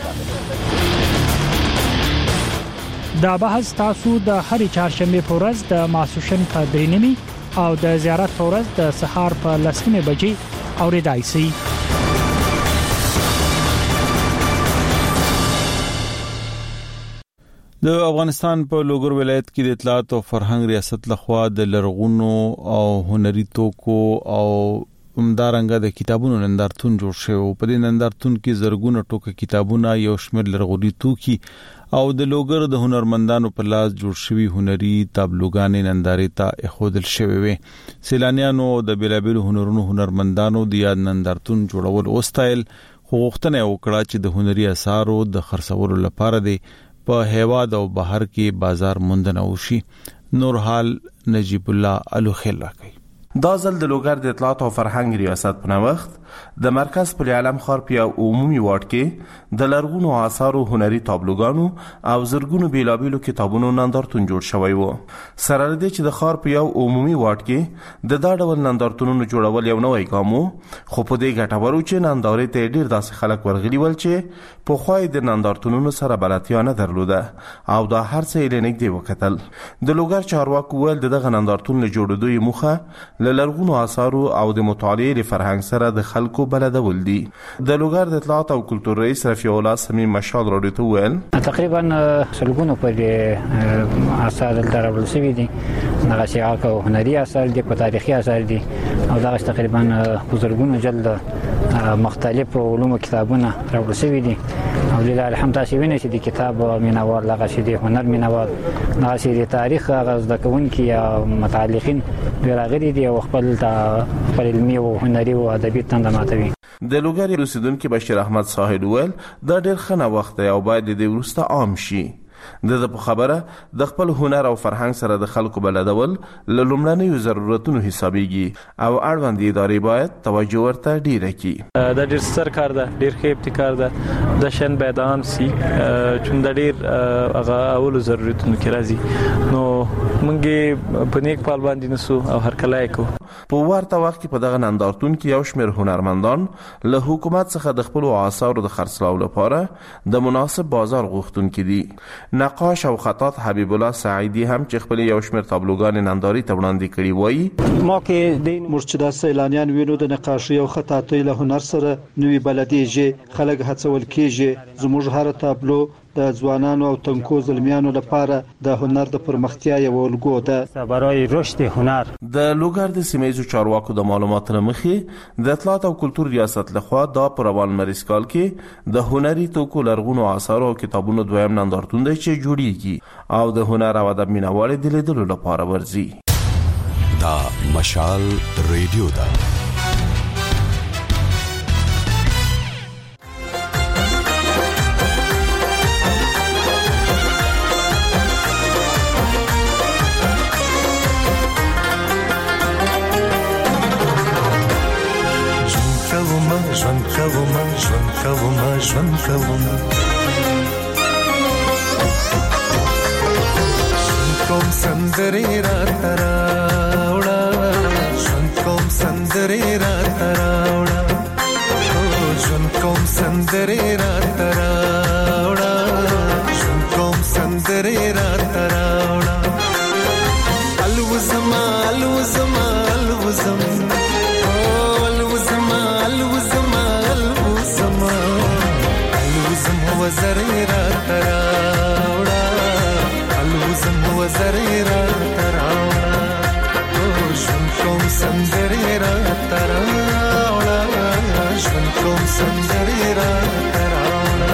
S5: راځي.
S4: دا بحث تاسو د هرې چهارشنبه په ورځ د ماسوشن په درېنمي او د زیارت په ورځ د سهار په لسمه بجې اوریدای شي.
S1: د افغانستان په لوګر ولایت کې د اطلاعات او فرهنګ ریاست لخوا د لرغونو او هنري توکو او همدارنګه د کتابونو نندارتون جوړ شوی. په دې نندارتون کې زرګونه ټوکه کتابونه، یو شمېر لرغوني توکي او د لوګر د هنرمندانو په لاس جوړ شوی هنري تابلوګانې نندارې ته اخودل شوی وي. سیلانیانو د بیلابیلو هنرونو هنرمندانو د یاد نندارتون جوړول اوستایل خو غوښتنه وکړه چې د هنري اثارو د خرڅولو لپاره د په هیواد او بهر کې بازار موندنه وشي. نور حال نجیب الله الوخیل راکړي.
S22: دا ځل د لوګر د اطلاعات او فرهنګ ریاست په نوښت د مرکز په عالم خار په عمومي واټ کې د لرغونو آثارو هنري تابلوګانو او زرګونو بیلابیلو کتابونو نندارتون جوړ شوی و. سره لري چې د خار په عمومي واټ کې د دا ډول نندارتونونو جوړول یو نوې ګامو خو په دې ګټورو چې نندارې ته ډیر داسې خلک ورغلي ول چې په خوای د نندارتونونو سره بلدتیا نه درلوده او دا هر څه یې نږدې وکتل. د لوګر چارواکو ول دغه نندارتون له جوړېدو یې موخه ل لرغونو آثارو او د مطالعې له فرهنګ سره د خلکو بلدول دي. د لوګر د اطلاعات او کلتور رئیس رفیع الله سمیم مشال راډیو ته ویل
S11: تقریبا سلګونو پر آثار درول شوی دي. هغه شیعه او هنري آثار دي، په تاریخي آثار دي او دا تقریبا بزرګونو جلد مختلف علوم کتابونه راول شوی دي او لله الحمد تاسو وینئ چې د کتاب مینوال هغه شې د هنر مینوال هغه شې د تاریخ هغه د کوونکی متعلقین راغلي دي او خپل خپل علمي او هنري او ادبي تند ماتوي.
S22: د لوګر اوسیدونکو بشیر احمد ساحل ول دا ډېر خنه وخت او باید د ورسته عام شي. د په خبره د خپل هنر او فرهنګ سره د خلکو بلدول له لومړنیو ضرورتونو حسابيږي او اړوند ادارې باید توجه ورته ډیره کړي.
S25: دا ډېر ستر کار ده، ډېر ښه ابتکار ده. د شن باید عام سي چې د ډېر هغه اولو ضرورتونو کې راځي. نو موږ په نیک پال باندې نسو او هر کله کو
S22: په ورته وخت کې په دغه نندارتون کې یو شمېر هنرمندان له حکومت څخه د خپل آثارو د خرڅلاو لپاره د مناسب بازار غوښتونکي دي. نقاش او خطاط حبیب الله سعیدی هم چې خپل یو شمېر تابلوګان ننداري ته وړاندې کړي وایي
S12: ما کې د مرشد سیلانیان وینو د نقاشي او خطاطۍ له هنر سره نوې بلدیږي خلک هڅول کیږي. زموږ هر تابلو د ځوانانو او تنکو زلمیانو لپاره د هنر د پرمختیا یو الګو ده
S11: برای رشد هنر.
S22: د لوګر د سیمایي چارواکو د معلوماتو مخې د اطلاعات او کلتور ریاست لخوا دا په روان مریسکال کې د هنري توکو لرغونو آثار او کتابونو دویم نندارتون دی چې جوړیږي او د هنر او ادب مینوال د لیدلو لپاره ورځي.
S13: دا مشال ریډیو ده.
S14: ژوند کوم ژوند کوم ژوند کوم کوم سندري را تراوړه ژوند کوم سندري را تراوړه ژوند کوم سندري را تراوړه ژوند کوم سندري را تراوړه الوزما الوزما الوزما وزريرا تراوڑا الوزم وزريرا تراوڑا جون کوم سندريرا تراوڑا جون کوم سندريرا تراوڑا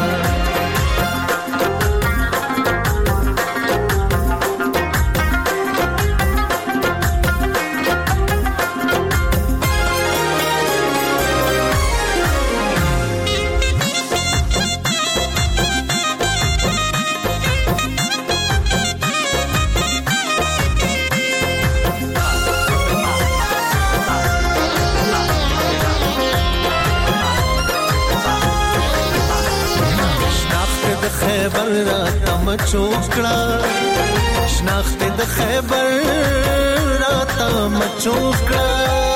S14: خیبر را تم چوکړه شناخت د خیبر را تم چوکړه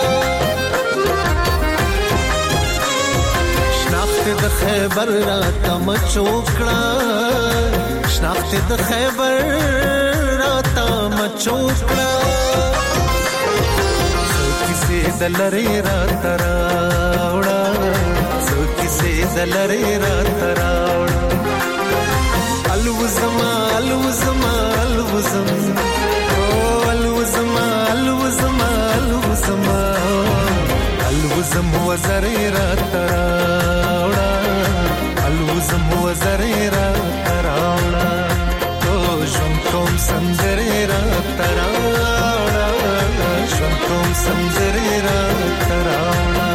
S14: شناخت د خیبر را تم چوکړه شناخت د خیبر را تم چوکړه کیسه دلری را تراوړه کیسه دلری را تراوړه الوزما الوزما الوزم او الوزما الوزما الوزما الوزم وزری را تراوړه الوزم وزری را تراوړه تو ژوند کوم سندري را تراوړه ژوند کوم سندري را تراوړه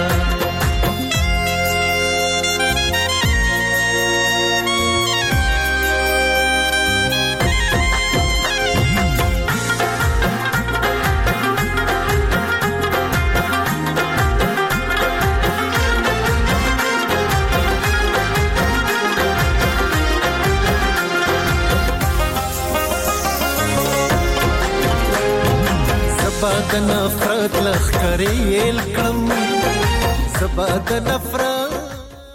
S14: زبا د نفرت لخ کړي الکم زبا د نفرت